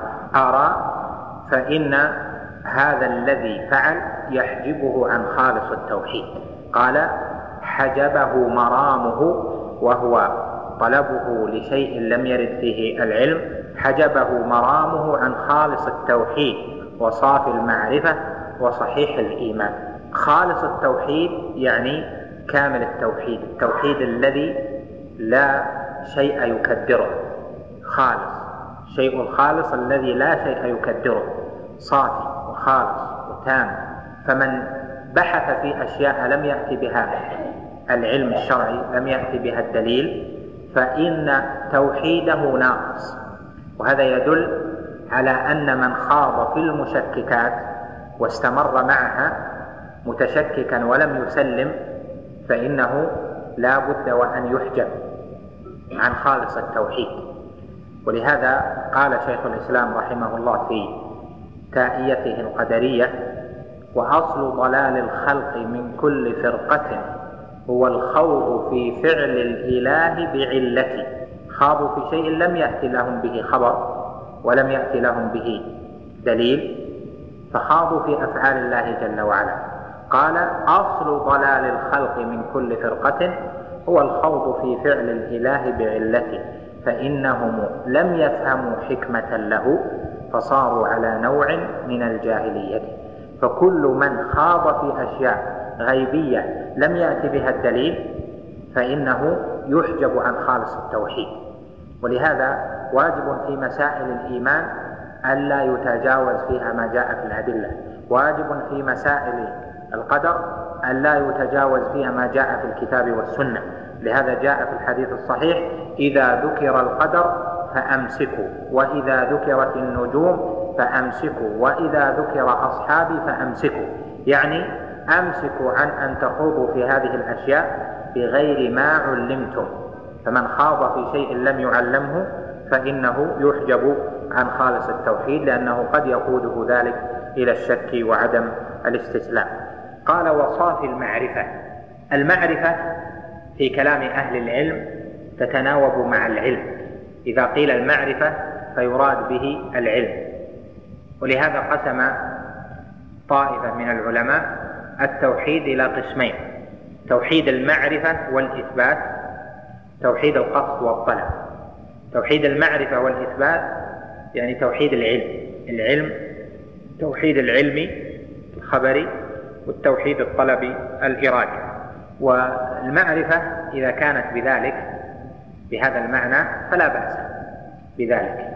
Speaker 1: وآراء، فإن هذا الذي فعل يحجبه عن خالص التوحيد. قال: حجبه مرامه، وهو طلبه لشيء لم يرد فيه العلم، حجبه مرامه عن خالص التوحيد وصافي المعرفة وصحيح الإيمان. خالص التوحيد يعني كامل التوحيد، التوحيد الذي لا شيء يكدره، خالص، شيء الخالص الذي لا شيء يكدره، صافي وخالص وتام. فمن بحث في أشياء لم يأتي بها العلم الشرعي، لم يأتي بها الدليل، فإن توحيده ناقص. وهذا يدل على أن من خاض في المشككات واستمر معها متشككا ولم يسلم، فإنه لا بد وأن يحجب عن خالص التوحيد. ولهذا قال شيخ الإسلام رحمه الله في تائيته القدرية: وأصل ضلال الخلق من كل فرقة هو الخوض في فعل الإله بعلته. خاضوا في شيء لم يأتي لهم به خبر ولم يأتي لهم به دليل، فخاضوا في أفعال الله جل وعلا. قال: أصل ضلال الخلق من كل فرقة هو الخوض في فعل الإله بعلته، فإنهم لم يفهموا حكمة له فصاروا على نوع من الجاهلية. فكل من خاض في أشياء غيبية لم يأتي بها الدليل فإنه يحجب عن خالص التوحيد. ولهذا واجب في مسائل الإيمان ألا يتجاوز فيها ما جاء في الأدلة، واجب في مسائل القدر ألا يتجاوز فيها ما جاء في الكتاب والسنة. لهذا جاء في الحديث الصحيح: إذا ذكر القدر فأمسكوا، وإذا ذكرت النجوم فأمسكوا، وإذا ذكر أصحابي فأمسكوا. يعني أمسكوا عن أن تخوضوا في هذه الأشياء بغير ما علمتم. فمن خاض في شيء لم يعلمه فإنه يحجب عن خالص التوحيد، لأنه قد يقوده ذلك إلى الشك وعدم الاستسلام. قال: وصافي المعرفة. المعرفة في كلام أهل العلم تتناوب مع العلم. إذا قيل المعرفة فيراد به العلم. ولهذا قسم طائفة من العلماء التوحيد إلى قسمين: توحيد المعرفة والإثبات، توحيد القصد والطلب. توحيد المعرفة والإثبات يعني توحيد العلم، توحيد العلمي الخبري، والتوحيد الطلبي الإرادي. والمعرفة إذا كانت بذلك بهذا المعنى فلا بأس بذلك.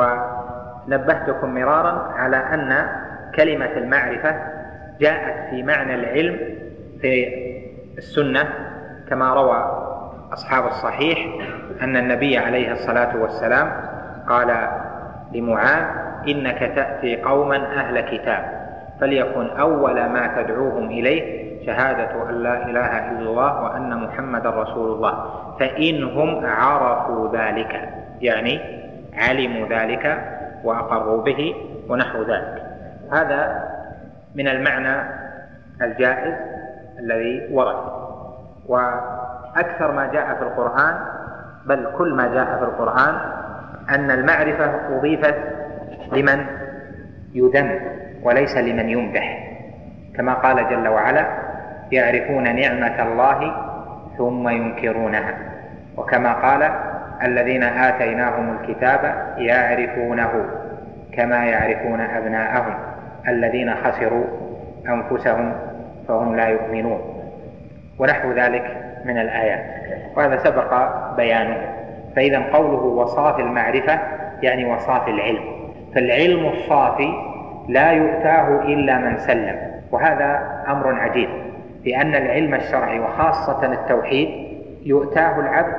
Speaker 1: ونبهتكم مرارا على أن كلمة المعرفة جاءت في معنى العلم في السنة، كما روى أصحاب الصحيح أن النبي عليه الصلاة والسلام قال لمعاذ: إنك تأتي قوما أهل كتاب، فليكن أول ما تدعوهم إليه شهادة أن لا إله إلا الله وأن محمد رسول الله، فإنهم عرفوا ذلك، يعني علموا ذلك وأقروا به ونحو ذلك. هذا من المعنى الجائز الذي ورد. وأكثر ما جاء في القرآن، بل كل ما جاء في القرآن، أن المعرفة أضيفت لمن يذم وليس لمن يمدح، كما قال جل وعلا: يعرفون نعمة الله ثم ينكرونها، وكما قال: الذين آتيناهم الكتاب يعرفونه كما يعرفون أبناءهم الذين خسروا أنفسهم فهم لا يؤمنون، ونحو ذلك من الآيات، وهذا سبق بيانه. فإذا قوله وصافي المعرفة يعني وصافي العلم، فالعلم الصافي لا يؤتاه إلا من سلم، وهذا أمر عجيب، لأن العلم الشرعي وخاصة التوحيد يؤتاه العبد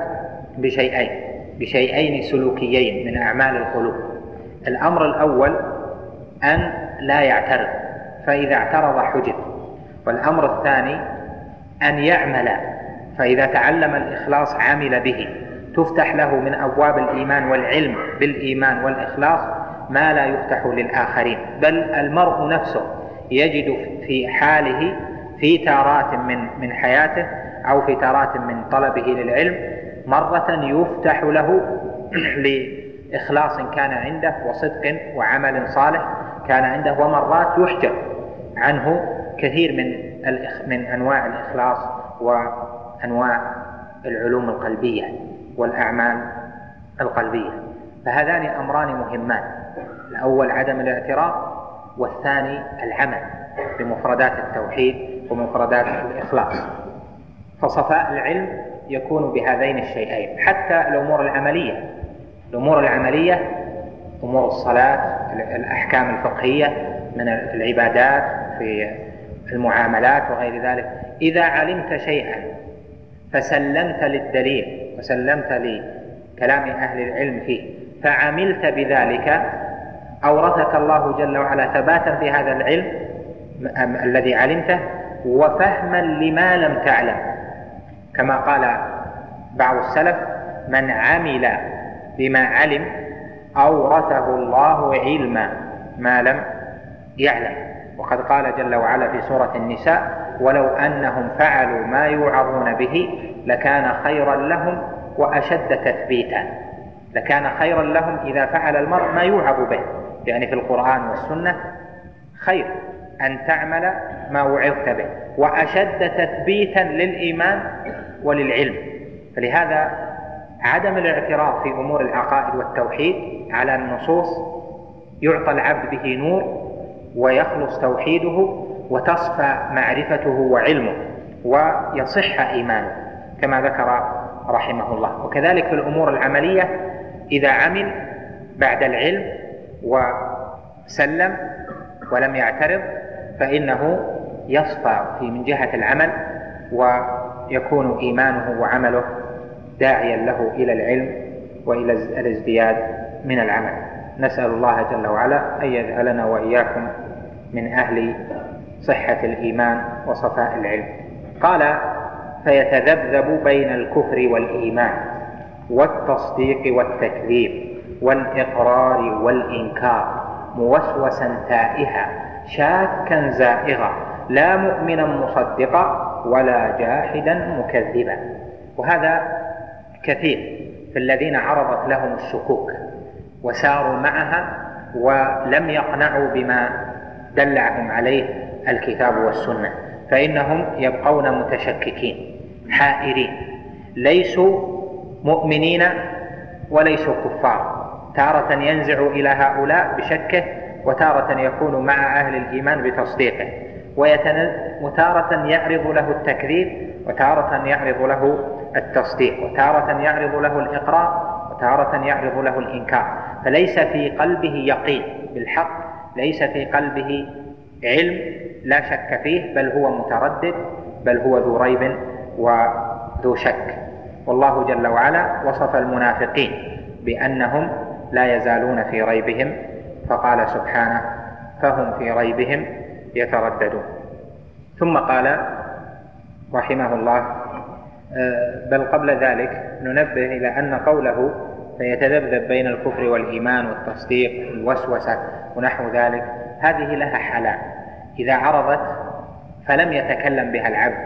Speaker 1: بشيئين سلوكيين من أعمال القلوب. الأمر الأول أن لا يعترض، فإذا اعترض حجب، والأمر الثاني أن يعمل، فإذا تعلم الإخلاص عمل به، تفتح له من أبواب الإيمان والعلم بالإيمان والإخلاص ما لا يفتح للآخرين، بل المرء نفسه يجد في حاله في تارات من حياته أو في تارات من طلبه للعلم مرة يفتح له لإخلاص كان عنده وصدق وعمل صالح كان عنده، ومرات يحجب عنه كثير من أنواع الإخلاص وأنواع العلوم القلبية والأعمال القلبية. فهذان أمران مهمان، الأول عدم الاعتراض، والثاني العمل بمفردات التوحيد ومفردات الإخلاص. فصفاء العلم يكون بهذين الشيئين. حتى الأمور العملية أمور الصلاة، الأحكام الفقهية من العبادات في المعاملات وغير ذلك، إذا علمت شيئا فسلمت للدليل وسلمت لكلام أهل العلم فيه فعملت بذلك، أورثك الله جل وعلا ثباتا في هذا العلم الذي علمته وفهما لما لم تعلم، كما قال بعض السلف: من عمل بما علم أورثه الله علما ما لم يعلم. وقد قال جل وعلا في سورة النساء: ولو أنهم فعلوا ما يوعظون به لكان خيرا لهم وأشد تثبيتا. لكان خيرا لهم إذا فعل المرء ما يوعظ به، يعني في القرآن والسنة خير أن تعمل ما وعظت به، وأشد تثبيتا للإيمان وللعلم. فلهذا عدم الاعتراض في أمور العقائد والتوحيد على النصوص يعطى العبد به نور ويخلص توحيده وتصفى معرفته وعلمه ويصح إيمانه كما ذكر رحمه الله. وكذلك في الأمور العملية إذا عمل بعد العلم وسلم ولم يعترض فإنه يصفى من جهة العمل، ويكون إيمانه وعمله داعيا له إلى العلم وإلى الازدياد من العمل. نسأل الله جل وعلا أن يجعلنا وإياكم من أهل صحة الإيمان وصفاء العلم. قال: فيتذبذب بين الكفر والإيمان والتصديق والتكذيب والإقرار والإنكار موسوسا تائها شاكا زائغا لا مؤمنا مصدقا ولا جاحدا مكذبا. وهذا كثير في الذين عرضت لهم الشكوك وساروا معها ولم يقنعوا بما دلعهم عليه الكتاب والسنة، فإنهم يبقون متشككين حائرين، ليسوا مؤمنين وليسوا كفار، تارة ينزع إلى هؤلاء بشكه وتارة يكون مع أهل الإيمان بتصديقه، وتارة يعرض له التكذيب وتارة يعرض له التصديق، وتارة يعرض له الإقرار وتارة يعرض له الإنكار. فليس في قلبه يقين بالحق، ليس في قلبه علم لا شك فيه، بل هو متردد، بل هو ذو ريب وذو شك. والله جل وعلا وصف المنافقين بأنهم لا يزالون في ريبهم، فقال سبحانه: فهم في ريبهم يترددون. ثم قال رحمه الله: بل قبل ذلك ننبه إلى أن قوله فيتذبذب بين الكفر والإيمان والتصديق والوسوسة ونحو ذلك، هذه لها حالان: إذا عرضت فلم يتكلم بها العبد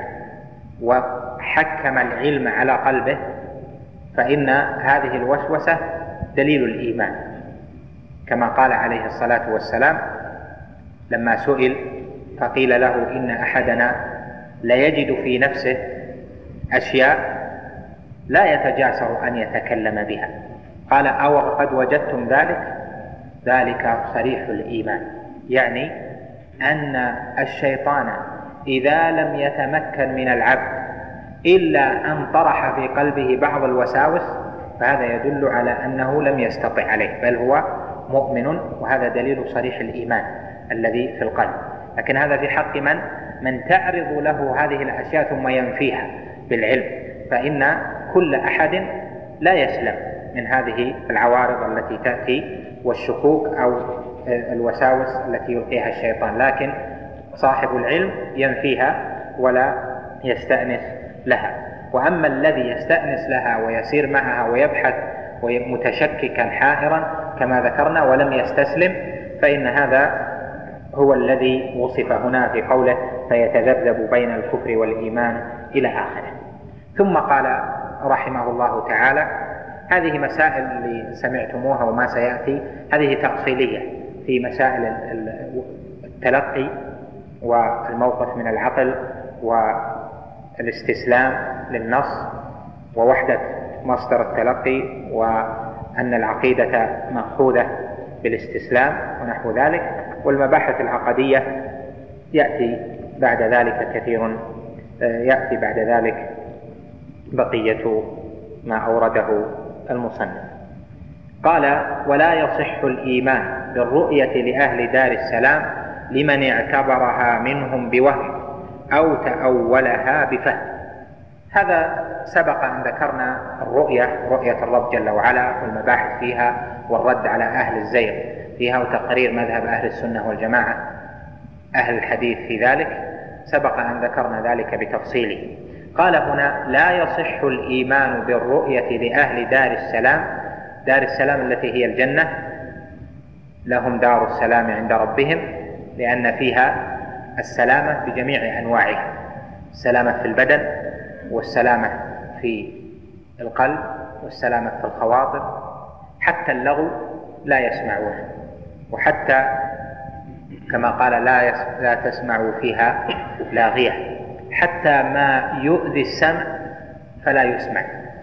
Speaker 1: وحكم العلم على قلبه فإن هذه الوسوسة دليل الإيمان، كما قال عليه الصلاة والسلام لما سئل فقيل له إن أحدنا ليجد في نفسه أشياء لا يتجاسر أن يتكلم بها، قال أو قد وجدتم ذلك صريح الإيمان، يعني أن الشيطان إذا لم يتمكن من العبد إلا أن طرح في قلبه بعض الوساوس فهذا يدل على أنه لم يستطع عليه، بل هو مؤمن، وهذا دليل صريح الإيمان الذي في القلب. لكن هذا في حق من تعرض له هذه الأشياء ثم ينفيها بالعلم، فإن كل أحد لا يسلم من هذه العوارض التي تأتي والشكوك أو الوساوس التي يلقيها الشيطان، لكن صاحب العلم ينفيها ولا يستأنس لها. وأما الذي يستأنس لها ويسير معها ويبحث متشككا حائرا كما ذكرنا ولم يستسلم، فإن هذا هو الذي وصف هنا في قوله فيتذبذب بين الكفر والإيمان إلى آخره. ثم قال رحمه الله تعالى: هذه مسائل اللي سمعتموها وما سيأتي هذه تأصيلية في مسائل التلقي والموقف من العقل والاستسلام للنص ووحدة مصدر التلقي وأن العقيدة مأخوذة بالاستسلام ونحو ذلك. والمباحث العقدية يأتي بعد ذلك بقية ما أورده المصنف. قال: ولا يصح الإيمان بالرؤية لأهل دار السلام لمن اعتبرها منهم بوهم أو تأولها بفهم. هذا سبق أن ذكرنا رؤية الرب جل وعلا والمباحث فيها والرد على أهل الزيغ فيها وتقرير مذهب أهل السنة والجماعة أهل الحديث في ذلك، سبق أن ذكرنا ذلك بتفصيله. قال هنا: لا يصح الإيمان بالرؤية لأهل دار السلام. دار السلام التي هي الجنة، لهم دار السلام عند ربهم، لأن فيها السلامة بجميع أنواعها، السلامة في البدن والسلامة في القلب والسلامة في الخواطر، حتى اللغو لا يسمعونه، وحتى كما قال لا تسمعوا فيها لاغية، حتى ما يؤذي السمع فلا يسمع.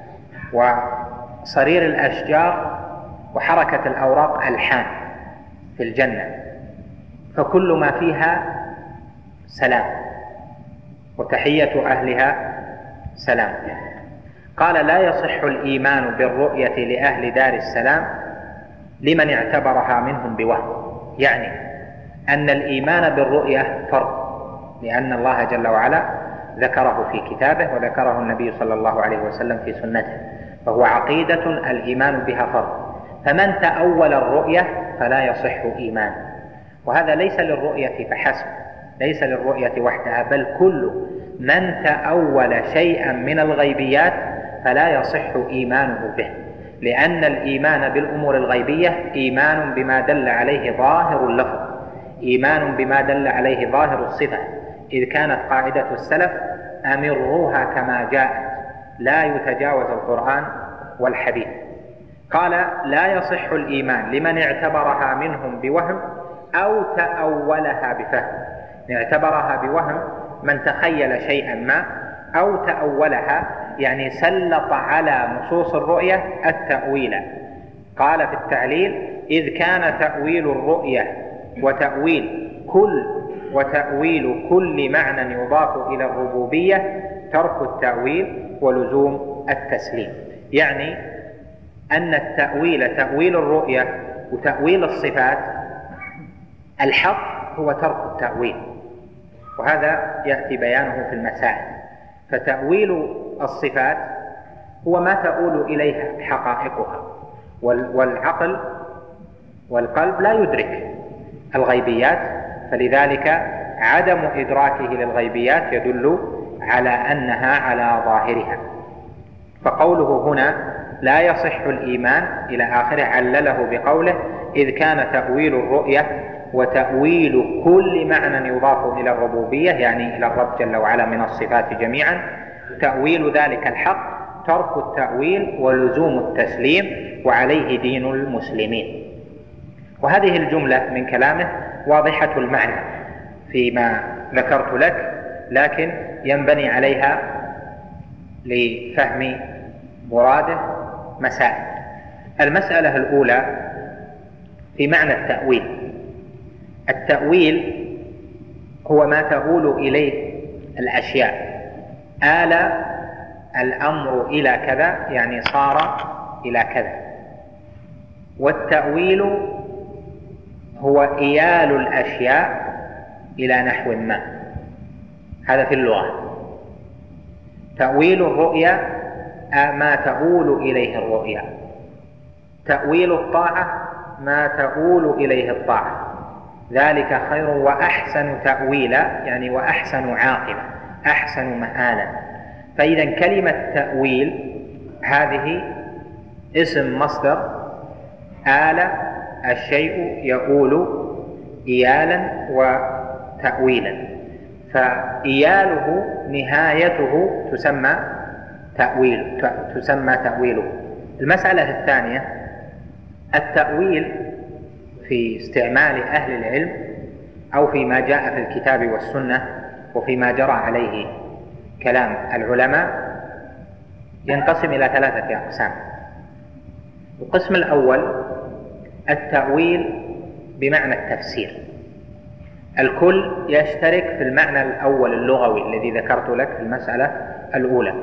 Speaker 1: وصرير الأشجار وحركة الأوراق ألحان في الجنة، فكل ما فيها سلام وتحية أهلها سلام. قال: لا يصح الإيمان بالرؤية لأهل دار السلام لمن اعتبرها منهم بوهم، يعني أن الإيمان بالرؤية فرض، لأن الله جل وعلا ذكره في كتابه وذكره النبي صلى الله عليه وسلم في سنته، فهو عقيدة الإيمان بها فرض. فمن تأول الرؤية فلا يصح إيمان، وهذا ليس للرؤية فحسب، ليس للرؤية وحدها، بل كل من تأول شيئا من الغيبيات فلا يصح إيمانه به، لأن الإيمان بالأمور الغيبية إيمان بما دل عليه ظاهر اللفظ، إيمان بما دل عليه ظاهر الصفة، إذ كانت قاعدة السلف: أمروها كما جاءت لا يتجاوز القرآن والحديث. قال: لا يصح الإيمان لمن اعتبرها منهم بوهم أو تأولها بفهم. اعتبرها بوهم من تخيل شيئا ما، أو تأولها يعني سلط على نصوص الرؤية التأويل. قال في التعليل: إذ كان تأويل الرؤية وتأويل كل معنى يضاف إلى الربوبية ترك التأويل ولزوم التسليم، يعني أن التأويل، تأويل الرؤية وتأويل الصفات، الحق هو ترك التأويل، وهذا يأتي بيانه في المسائل. فتأويل الصفات هو ما تؤول إليها حقائقها، والعقل والقلب لا يدرك الغيبيات، فلذلك عدم إدراكه للغيبيات يدل على أنها على ظاهرها. فقوله هنا لا يصح الإيمان إلى آخره علله بقوله: إذ كان تأويل الرؤية وتأويل كل معنى يضاف إلى الربوبية، يعني إلى الرب جل وعلا من الصفات جميعا، تأويل ذلك الحق ترك التأويل ولزوم التسليم وعليه دين المسلمين. وهذه الجملة من كلامه واضحة المعنى فيما ذكرت لك، لكن ينبني عليها لفهم مراده مسائل. المسألة الأولى في معنى التأويل. التأويل هو ما تؤول إليه الأشياء، آل الأمر إلى كذا يعني صار إلى كذا. والتأويل هو إيال الأشياء إلى نحو ما، هذا في اللغة. تأويل الرؤيا ما تؤول إليه الرؤيا، تأويل الطاعة ما تؤول إليه الطاعة، ذلك خير وأحسن تأويلا يعني وأحسن عاقبة، أحسن مآلا. فإذا كلمة تأويل هذه اسم مصدر آل الشيء يؤول إيالا وتأويلا، فإياله نهايته تسمى تأويله. المسألة الثانية التأويل في استعمال أهل العلم أو فيما جاء في الكتاب والسنة وفيما جرى عليه كلام العلماء ينقسم إلى 3 أقسام. القسم الأول التأويل بمعنى التفسير. الكل يشترك في المعنى الأول اللغوي الذي ذكرت لك في المسألة الأولى.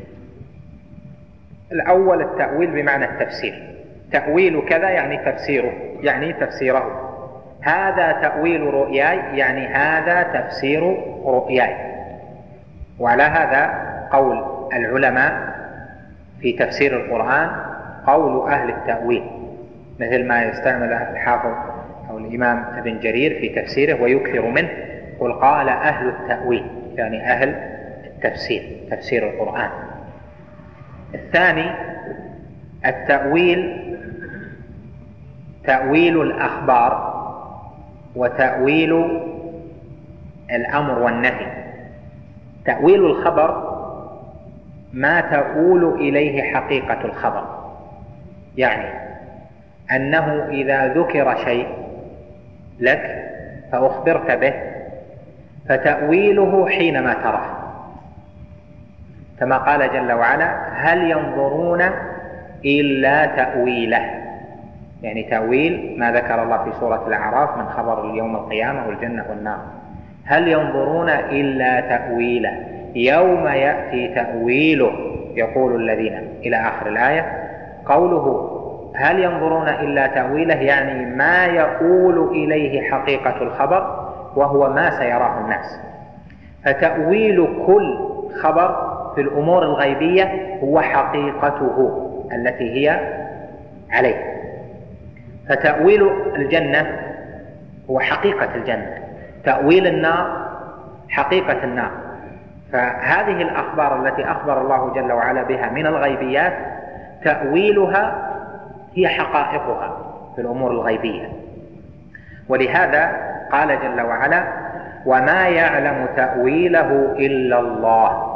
Speaker 1: الأول التأويل بمعنى التفسير، تأويل كذا يعني تفسيره، يعني تفسيره. هذا تأويل رؤياي يعني هذا تفسير رؤياي. وعلى هذا قول العلماء في تفسير القرآن قول أهل التأويل، مثل ما يستعمل الحافظ أو الإمام ابن جرير في تفسيره ويكثر منه، قل قال أهل التأويل يعني أهل التفسير، تفسير القرآن. الثاني التأويل تأويل الأخبار وتأويل الأمر والنهي. تأويل الخبر ما تؤول إليه حقيقة الخبر، يعني أنه إذا ذكر شيء لك فأخبرت به فتأويله حينما تراه، كما قال جل وعلا هل ينظرون إلا تأويله، يعني تأويل ما ذكر الله في سورة الأعراف من خبر اليوم القيامة والجنة والنار. هل ينظرون إلا تأويله يوم يأتي تأويله يقول الذين إلى آخر الآية. قوله هل ينظرون إلا تأويله يعني ما يؤول إليه حقيقة الخبر وهو ما سيراه الناس. فتأويل كل خبر في الأمور الغيبية هو حقيقته التي هي عليه. فتأويل الجنة هو حقيقة الجنة، تأويل النار حقيقة النار. فهذه الأخبار التي أخبر الله جل وعلا بها من الغيبيات تأويلها هي حقائقها في الأمور الغيبية. ولهذا قال جل وعلا وما يعلم تأويله إلا الله،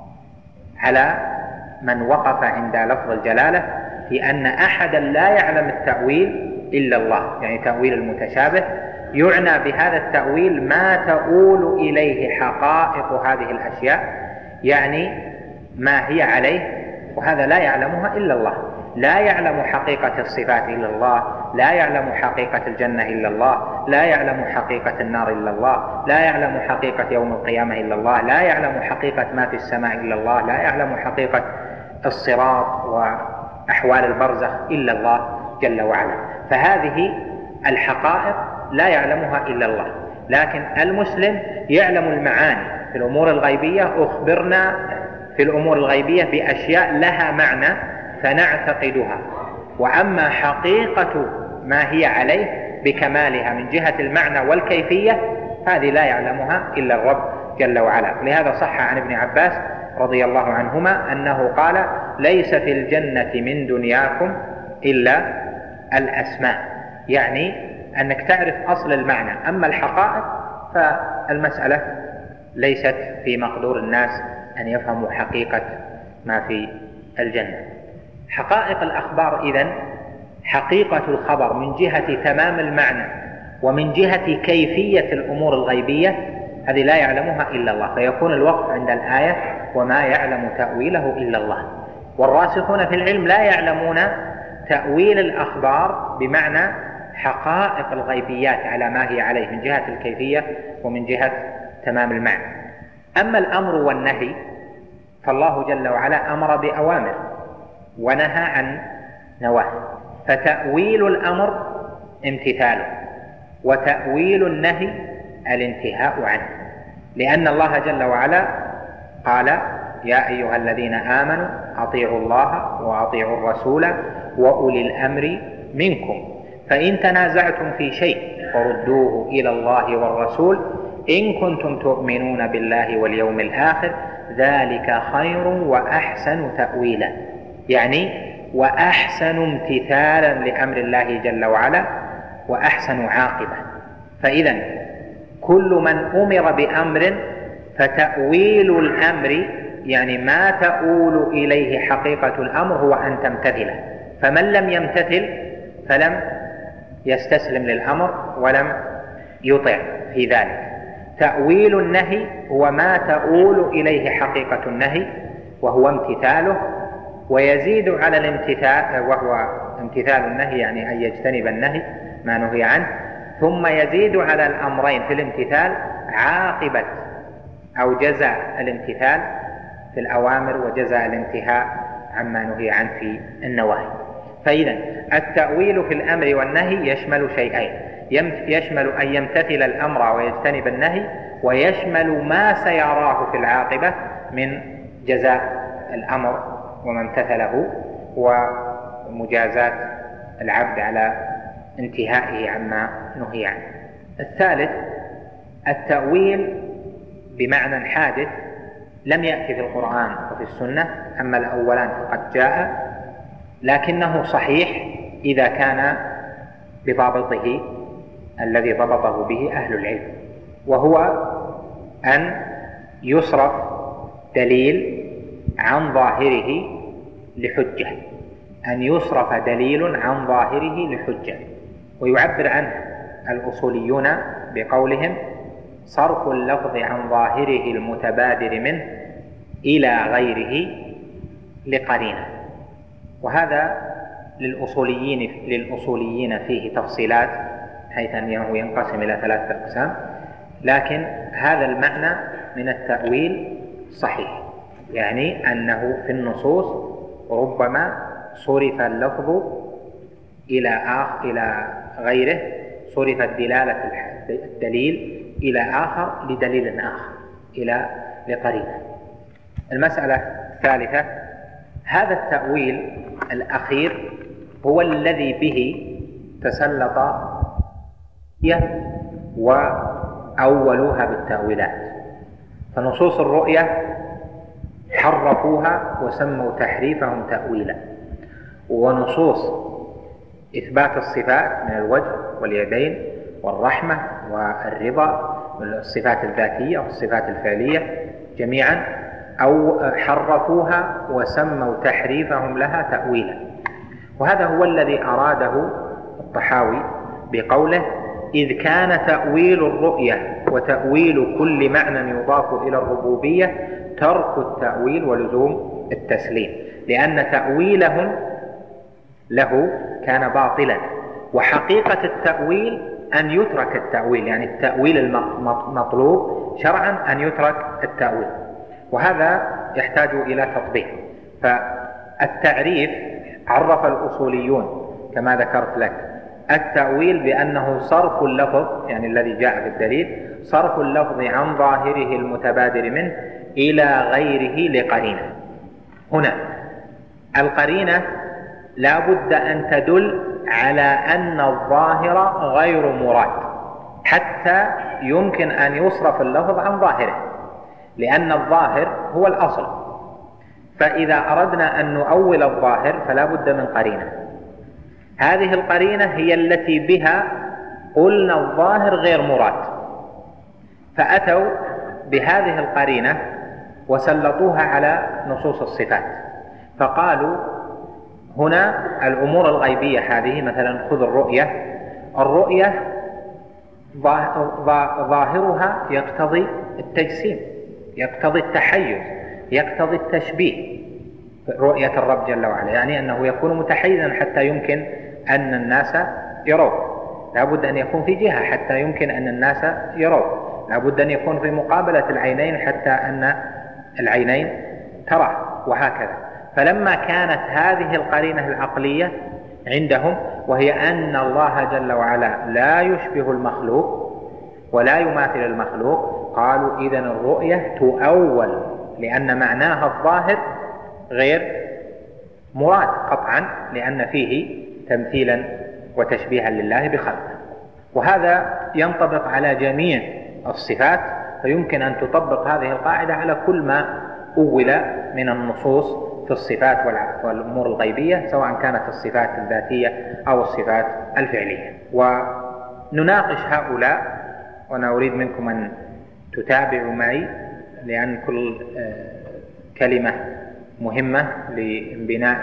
Speaker 1: على من وقف عند لفظ الجلالة في أن أحدا لا يعلم التأويل إلا الله، يعني تأويل المتشابه. يعنى بهذا التأويل ما تؤول إليه حقائق هذه الأشياء، يعني ما هي عليه، وهذا لا يعلمها إلا الله. لا يعلم حقيقة الصفات إلا الله، لا يعلم حقيقة الجنة إلا الله، لا يعلم حقيقة النار إلا الله، لا يعلم حقيقة يوم القيامة إلا الله، لا يعلم حقيقة ما في السماء إلا الله، لا يعلم حقيقة الصراط وأحوال البرزخ إلا الله جل وعلا. فهذه الحقائق لا يعلمها إلا الله. لكن المسلم يعلم المعاني في الأمور الغيبية. أخبرنا في الأمور الغيبية بأشياء لها معنى فنعتقدها، وأما حقيقة ما هي عليه بكمالها من جهة المعنى والكيفية هذه لا يعلمها إلا الرب جل وعلا. لهذا صح عن ابن عباس رضي الله عنهما أنه قال ليس في الجنة من دنياكم إلا الأسماء، يعني أنك تعرف أصل المعنى. أما الحقائق فالمسألة ليست في مقدور الناس أن يفهموا حقيقة ما في الجنة. حقائق الأخبار إذن حقيقة الخبر من جهة تمام المعنى ومن جهة كيفية الأمور الغيبية هذه لا يعلمها إلا الله، فيكون الوقف عند الآية وما يعلم تأويله إلا الله. والراسخون في العلم لا يعلمون تأويل الأخبار بمعنى حقائق الغيبيات على ما هي عليه من جهة الكيفية ومن جهة تمام المعنى. أما الأمر والنهي فالله جل وعلا أمر بأوامر ونهى عن نواهي، فتأويل الأمر امتثاله وتأويل النهي الانتهاء عنه، لأن الله جل وعلا قال يا أيها الذين آمنوا أطيعوا الله وأطيعوا الرسول وأولي الأمر منكم فإن تنازعتم في شيء فردوه إلى الله والرسول إن كنتم تؤمنون بالله واليوم الآخر ذلك خير وأحسن تأويلا، يعني وأحسن امتثالا لأمر الله جل وعلا وأحسن عاقبة. فإذا كل من أمر بأمر فتأويل الأمر يعني ما تؤول إليه حقيقة الأمر هو أن تمتثله، فمن لم يمتثل فلم يستسلم للأمر ولم يطع في ذلك. تأويل النهي هو ما تؤول إليه حقيقة النهي وهو امتثاله، ويزيد على الامتثال وهو امتثال النهي يعني أن يجتنب النهي ما نهي عنه، ثم يزيد على الأمرين في الامتثال عاقبة أو جزاء الامتثال في الأوامر وجزاء الانتهاء عما نهي عنه في النواهي. فإذا التأويل في الأمر والنهي يشمل شيئين، يشمل أن يمتثل الأمر ويجتنب النهي، ويشمل ما سيراه في العاقبة من جزاء الأمر وما امتثله ومجازات العبد على انتهائه عما نهي عنه. الثالث التأويل بمعنى حادث لم يأتي في القرآن وفي السنة، أما الأولان فقد جاء، لكنه صحيح إذا كان بضابطه الذي ضبطه به أهل العلم، وهو أن يصرف دليل عن ظاهره لحجة، أن يصرف دليل عن ظاهره لحجة. ويعبر عنه الأصوليون بقولهم صرف اللفظ عن ظاهره المتبادر منه إلى غيره لقرينة. وهذا للأصوليين فيه تفصيلات حيث أنه ينقسم إلى 3 أقسام، لكن هذا المعنى من التأويل صحيح، يعني أنه في النصوص ربما صرف اللفظ إلى غيره، صرفت دلالة الدليل إلى آخر لدليل آخر لقرينة. المسألة الثالثة هذا التأويل الأخير هو الذي به تسلط وأولوها بالتأويلات، فنصوص الرؤية حرفوها وسموا تحريفهم تأويلا، ونصوص إثبات الصفات من الوجه واليدين والرحمة والرضا والصفات الذاتية والصفات الفعلية جميعا أو حرفوها وسموا تحريفهم لها تأويلا. وهذا هو الذي أراده الطحاوي بقوله إذ كان تأويل الرؤية وتأويل كل معنى يضاف إلى الربوبية ترك التأويل ولزوم التسليم، لأن تأويلهم له كان باطلا، وحقيقة التأويل أن يترك التأويل، يعني التأويل المطلوب شرعا أن يترك التأويل، وهذا يحتاج إلى تطبيق. فالتعريف عرف الأصوليون كما ذكرت لك التأويل بأنه صرف اللفظ، يعني الذي جاء في الدليل صرف اللفظ عن ظاهره المتبادر منه إلى غيره لقرينة. هنا القرينة لا بد أن تدل على أن الظاهر غير مراد حتى يمكن أن يصرف اللفظ عن ظاهره، لأن الظاهر هو الأصل، فإذا أردنا أن نؤول الظاهر فلا بد من قرينة. هذه القرينة هي التي بها قلنا الظاهر غير مراد، فأتوا بهذه القرينة وسلطوها على نصوص الصفات، فقالوا هنا الأمور الغيبية هذه، مثلا خذ الرؤية ظاهرها يقتضي التجسيم، يقتضي التحيز، يقتضي التشبيه. رؤية الرب جل وعلا يعني أنه يكون متحيزا حتى يمكن أن الناس يروه، لا بد أن يكون في جهة حتى يمكن أن الناس يروه، لا بد أن يكون في مقابلة العينين حتى أن العينين تراه، وهكذا. فلما كانت هذه القرينة العقلية عندهم، وهي أن الله جل وعلا لا يشبه المخلوق ولا يماثل المخلوق، قالوا إذن الرؤية تؤول، لأن معناها الظاهر غير مراد قطعا، لأن فيه تمثيلا وتشبيها لله بخلقه. وهذا ينطبق على جميع الصفات، فيمكن أن تطبق هذه القاعدة على كل ما أول من النصوص في الصفات والأمور الغيبية، سواء كانت الصفات الذاتية أو الصفات الفعلية. ونناقش هؤلاء، وأنا أريد منكم أن تتابعوا معي، لأن كل كلمة مهمة لبناء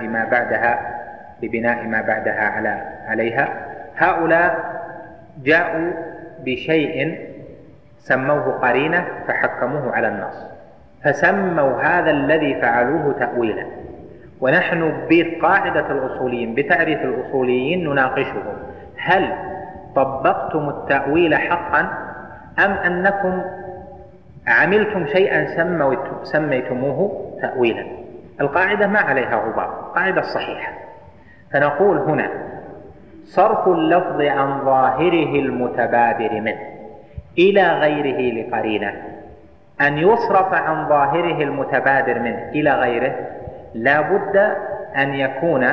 Speaker 1: ما بعدها عليها. هؤلاء جاءوا بشيء سموه قرينة فحكموه على النص، فسموا هذا الذي فعلوه تأويلا. ونحن بقاعدة الأصوليين، بتعريف الأصوليين، نناقشهم: هل طبقتم التأويل حقا أم أنكم عملتم شيئا سميتموه تأويلا؟ القاعدة ما عليها غبار، قاعدة صحيحة. فنقول هنا: صرف اللفظ عن ظاهره المتبادر منه إلى غيره لقرينة. أن يصرف عن ظاهره المتبادر منه إلى غيره، لا بد أن يكون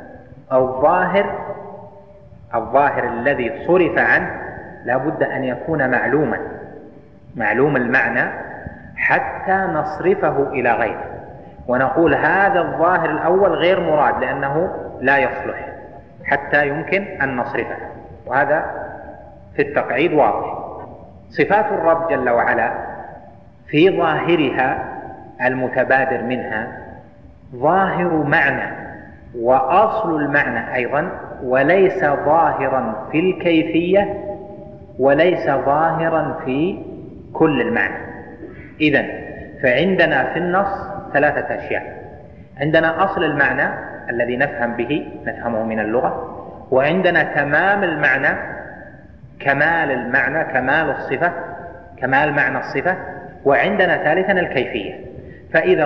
Speaker 1: الظاهر الذي صرف عنه لا بد أن يكون معلوم المعنى حتى نصرفه إلى غيره، ونقول هذا الظاهر الأول غير مراد لأنه لا يصلح حتى يمكن أن نصرفه. وهذا في التقعيد واضح. صفات الرب جل وعلا في ظاهرها المتبادر منها ظاهر معنى وأصل المعنى أيضا، وليس ظاهرا في الكيفية وليس ظاهرا في كل المعنى. إذن فعندنا في النص ثلاثة أشياء: عندنا أصل المعنى الذي نفهمه من اللغة، وعندنا تمام المعنى، كمال المعنى، كمال معنى الصفة، وعندنا ثالثا الكيفية. فإذا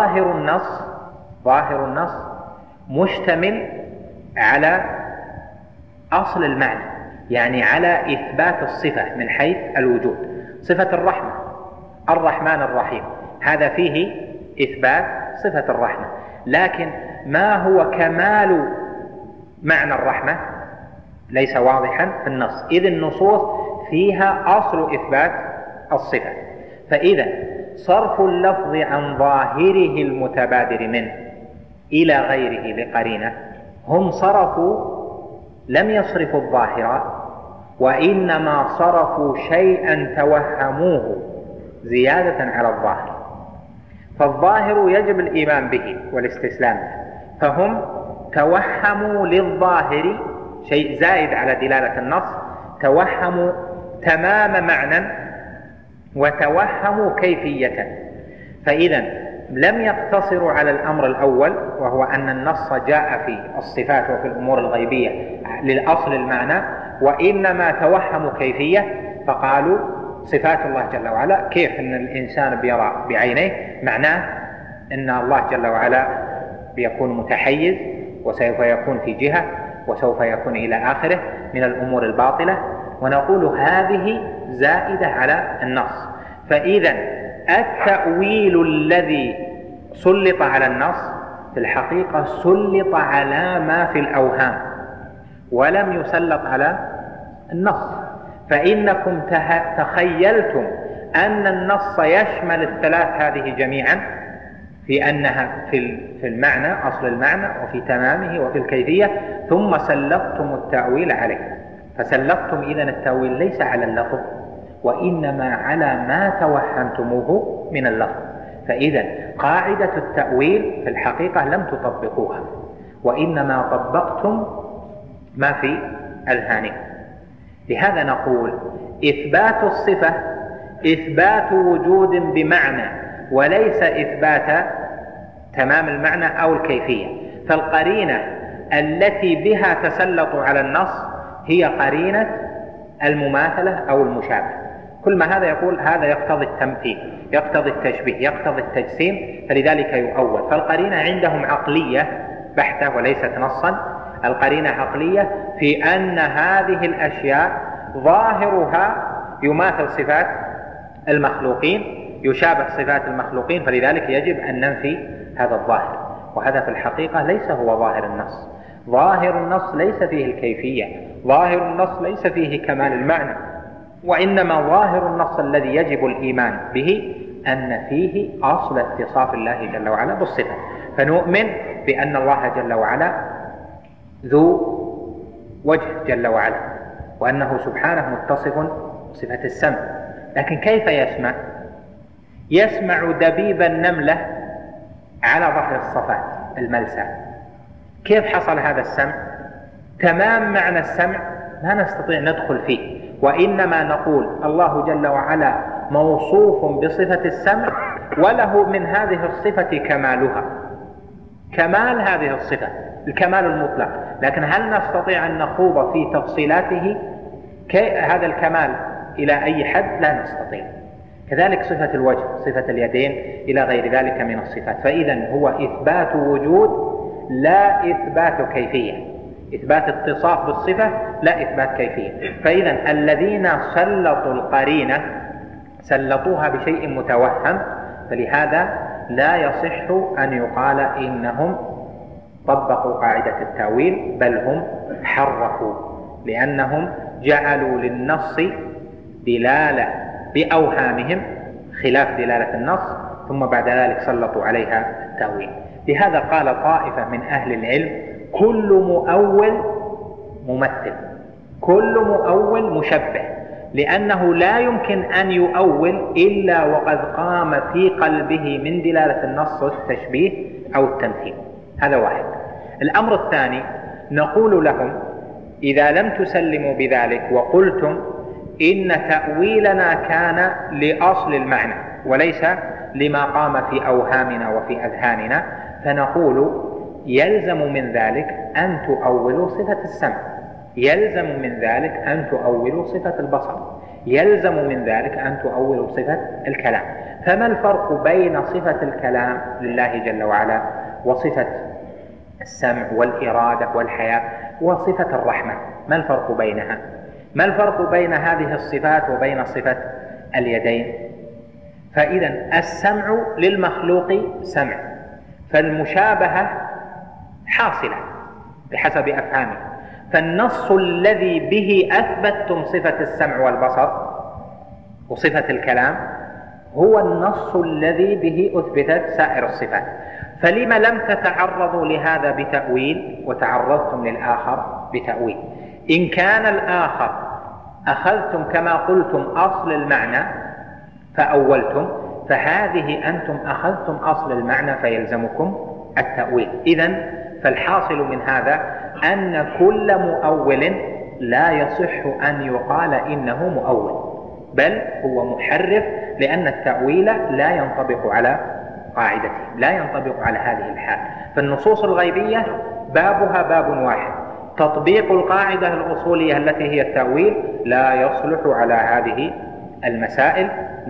Speaker 1: ظاهر النص مشتمل على أصل المعنى، يعني على إثبات الصفة من حيث الوجود. صفة الرحمة، الرحمن الرحيم، هذا فيه إثبات صفة الرحمة، لكن ما هو كمال معنى الرحمة ليس واضحا في النص، إذ النصوص فيها أصل إثبات الصفة. فإذا صرف اللفظ عن ظاهره المتبادر منه إلى غيره لقرينة، هم لم يصرفوا الظاهر، وإنما صرفوا شيئا توهموه زيادة على الظاهر. فالظاهر يجب الإيمان به والاستسلام له، فهم توهموا للظاهر شيء زائد على دلالة النص، توهموا تمام معنى وتوهموا كيفية. فإذا لم يقتصروا على الأمر الأول، وهو أن النص جاء في الصفات وفي الأمور الغيبية للأصل المعنى، وإنما توهموا كيفية، فقالوا صفات الله جل وعلا كيف أن الإنسان بيرى بعينيه، معناه أن الله جل وعلا بيكون متحيز، وسوف يكون في جهة، وسوف يكون إلى آخره من الأمور الباطلة، ونقول هذه زائدة على النص. فإذا التأويل الذي سلط على النص في الحقيقة سلط على ما في الأوهام ولم يسلط على النص. فإنكم تخيلتم أن النص يشمل الثلاث هذه جميعا، في أنها في المعنى، أصل المعنى، وفي تمامه، وفي الكيفية، ثم سلطتم التأويل عليه. فسلطتم إذن التأويل ليس على اللفظ، وإنما على ما توهمتموه من اللفظ. فإذا قاعدة التأويل في الحقيقة لم تطبقوها، وإنما طبقتم ما في أذهانكم. لهذا نقول إثبات الصفة إثبات وجود بمعنى وليس إثبات تمام المعنى أو الكيفية. فالقرينة التي بها تسلط على النص هي قرينة المماثلة أو المشابه. كل ما هذا يقول هذا يقتضي التمثيل، يقتضي التشبيه، يقتضي التجسيم، فلذلك يؤول. فالقرينة عندهم عقلية بحتة وليست نصا. القرينة عقلية في أن هذه الأشياء ظاهرها يماثل صفات المخلوقين، يشابه صفات المخلوقين، فلذلك يجب أن ننفي هذا الظاهر. وهذا في الحقيقة ليس هو ظاهر النص. ظاهر النص ليس فيه الكيفية، ظاهر النص ليس فيه كمال المعنى، وإنما ظاهر النص الذي يجب الإيمان به أن فيه أصل اتصاف الله جل وعلا بالصفة. فنؤمن بأن الله جل وعلا ذو وجه جل وعلا، وأنه سبحانه متصف بصفة السمع. لكن كيف يسمع؟ يسمع دبيب النملة على ظهر الصفات الملسى. كيف حصل هذا السمع؟ تمام معنى السمع لا نستطيع ندخل فيه، وإنما نقول الله جل وعلا موصوف بصفة السمع، وله من هذه الصفة كمالها، كمال هذه الصفة، الكمال المطلق. لكن هل نستطيع أن نخوض في تفصيلاته هذا الكمال إلى أي حد؟ لا نستطيع. كذلك صفة الوجه، صفة اليدين، إلى غير ذلك من الصفات. فإذا هو إثبات وجود لا إثبات كيفية، إثبات اتصاف بالصفة لا إثبات كيفية. فإذا الذين سلطوا القرينة سلطوها بشيء متوهم، فلهذا لا يصح أن يقال إنهم طبقوا قاعدة التأويل، بل هم حرفوا، لأنهم جعلوا للنص دلالة بأوهامهم خلاف دلالة النص، ثم بعد ذلك سلطوا عليها التأويل. لهذا قال طائفة من أهل العلم: كل مؤول ممثل، كل مؤول مشبه، لأنه لا يمكن أن يؤول إلا وقد قام في قلبه من دلالة النص التشبيه أو التمثيل. هذا واحد. الأمر الثاني، نقول لهم: إذا لم تسلموا بذلك وقلتم إن تأويلنا كان لأصل المعنى وليس لما قام في أوهامنا وفي أذهاننا، فنقول: يلزم من ذلك أن تؤولوا صفة السمع، يلزم من ذلك أن تؤولوا صفة البصر، يلزم من ذلك أن تؤولوا صفة الكلام. فما الفرق بين صفة الكلام لله جل وعلا وصفة السمع والإرادة والحياة وصفة الرحمة؟ ما الفرق بينها؟ ما الفرق بين هذه الصفات وبين صفة اليدين؟ فإذا السمع للمخلوق سمع، فالمشابهة حاصلة بحسب أفهامه. فالنص الذي به أثبتتم صفة السمع والبصر وصفة الكلام هو النص الذي به أثبتت سائر الصفات. فلما لم تتعرضوا لهذا بتأويل وتعرضتم للآخر بتأويل؟ إن كان الآخر أخذتم كما قلتم أصل المعنى فأولتم، فهذه أنتم أخذتم أصل المعنى فيلزمكم التأويل. إذن فالحاصل من هذا أن كل مؤول لا يصح أن يقال إنه مؤول، بل هو محرف، لأن التأويل لا ينطبق على قاعدته، لا ينطبق على هذه الحال. فالنصوص الغيبية بابها باب واحد، تطبيق القاعدة الأصولية التي هي التأويل لا يصلح على هذه المسائل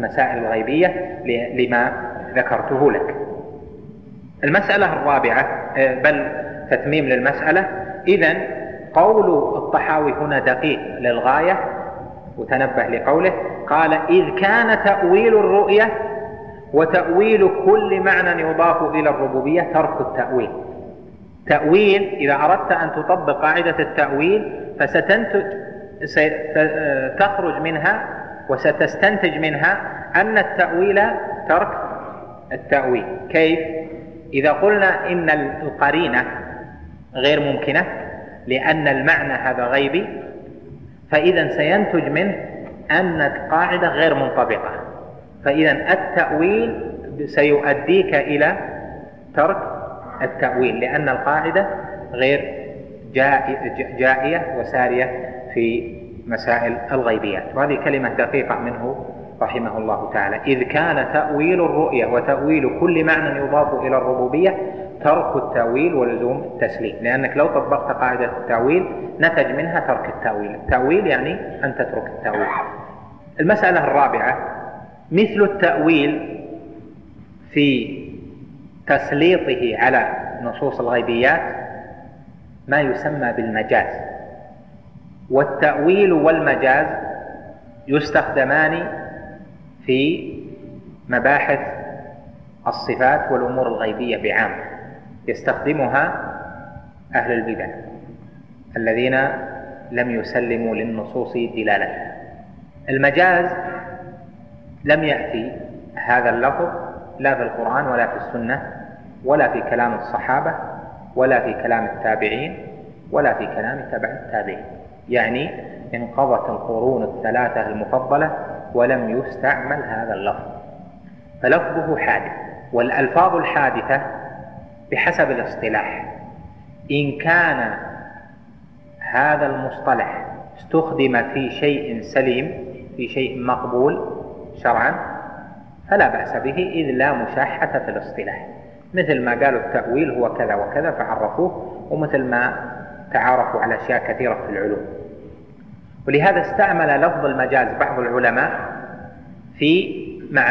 Speaker 1: الغيبية لما ذكرته لك. المسألة الرابعة، بل تتميم للمسألة. إذن قول الطحاوي هنا دقيق للغاية، وتنبه لقوله قال: إذ كان تأويل الرؤية وتأويل كل معنى يضاف إلى الربوبية ترك التأويل. تأويل إذا أردت أن تطبق قاعدة التأويل ستخرج منها وستستنتج منها أن التأويل ترك التأويل. كيف؟ إذا قلنا إن القرينة غير ممكنة لأن المعنى هذا غيبي، فإذا سينتج منه أن القاعدة غير منطبقة، فإذا التأويل سيؤديك إلى ترك التأويل، لأن القاعدة غير جائية وسارية في مسائل الغيبيات. وهذه كلمة دقيقة منه رحمه الله تعالى: إذ كان تأويل الرؤية وتأويل كل معنى يضاف إلى الربوبية ترك التأويل ولزوم التسليم. لأنك لو طبقت قاعدة التأويل نتج منها ترك التأويل. التأويل يعني أن تترك التأويل. المسألة الرابعة: مثل التأويل في تسليطه على نصوص الغيبيات ما يسمى بالمجاز. والتأويل والمجاز يستخدمان في مباحث الصفات والأمور الغيبية بعامة، يستخدمها أهل البدع الذين لم يسلموا للنصوص دلالتها. المجاز لم يأتي هذا اللفظ لا في القرآن ولا في السنة ولا في كلام الصحابة ولا في كلام التابعين ولا في كلام تبع التابعين، يعني انقضت القرون الثلاثة المفضلة ولم يستعمل هذا اللفظ، فلفظه حادث. والألفاظ الحادثة بحسب الاصطلاح إن كان هذا المصطلح استخدم في شيء سليم، في شيء مقبول شرعا، فلا بأس به إذ لا مشاحة في الاصطلاح، مثل ما قالوا التأويل هو كذا وكذا فعرفوه، ومثل ما تعارفوا على أشياء كثيرة في العلوم. ولهذا استعمل لفظ المجاز بعض العلماء في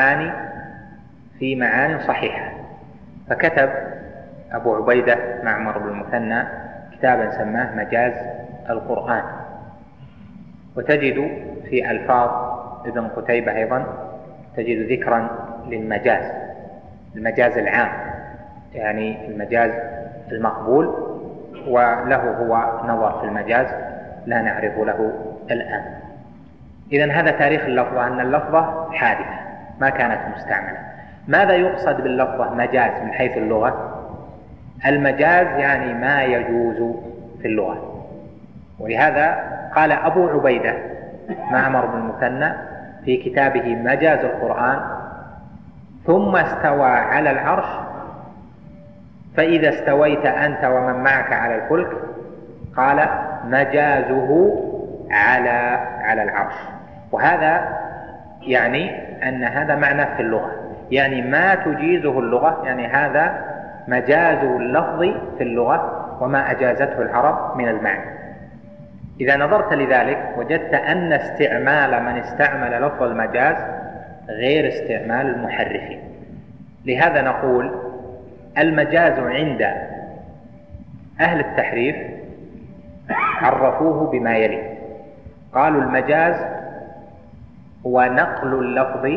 Speaker 1: معاني صحيحة، فكتب أبو عبيدة معمر بن المثنى كتابا سماه مجاز القرآن. وتجد في ألفاظ ابن قتيبة أيضا تجد ذكرا للمجاز، المجاز العام، يعني المجاز المقبول، وله هو نظر في المجاز لا نعرف له الآن. إذن هذا تاريخ اللفظة، أن اللفظة حادثة ما كانت مستعملة. ماذا يقصد باللفظة مجاز من حيث اللغة؟ المجاز يعني ما يجوز في اللغة. ولهذا قال أبو عبيدة معمر بن المثنى في كتابه مجاز القرآن: ثم استوى على العرش فإذا استويت أنت ومن معك على الفلك قال مجازه على العرش. وهذا يعني أن هذا معنى في اللغة، يعني ما تجيزه اللغة، يعني هذا مجاز اللفظ في اللغة وما أجازته العرب من المعنى. إذا نظرت لذلك وجدت أن استعمال من استعمل لفظ المجاز غير استعمال المحرفين. لهذا نقول المجاز عند أهل التحريف عرفوه بما يلي: قالوا المجاز هو نقل اللفظ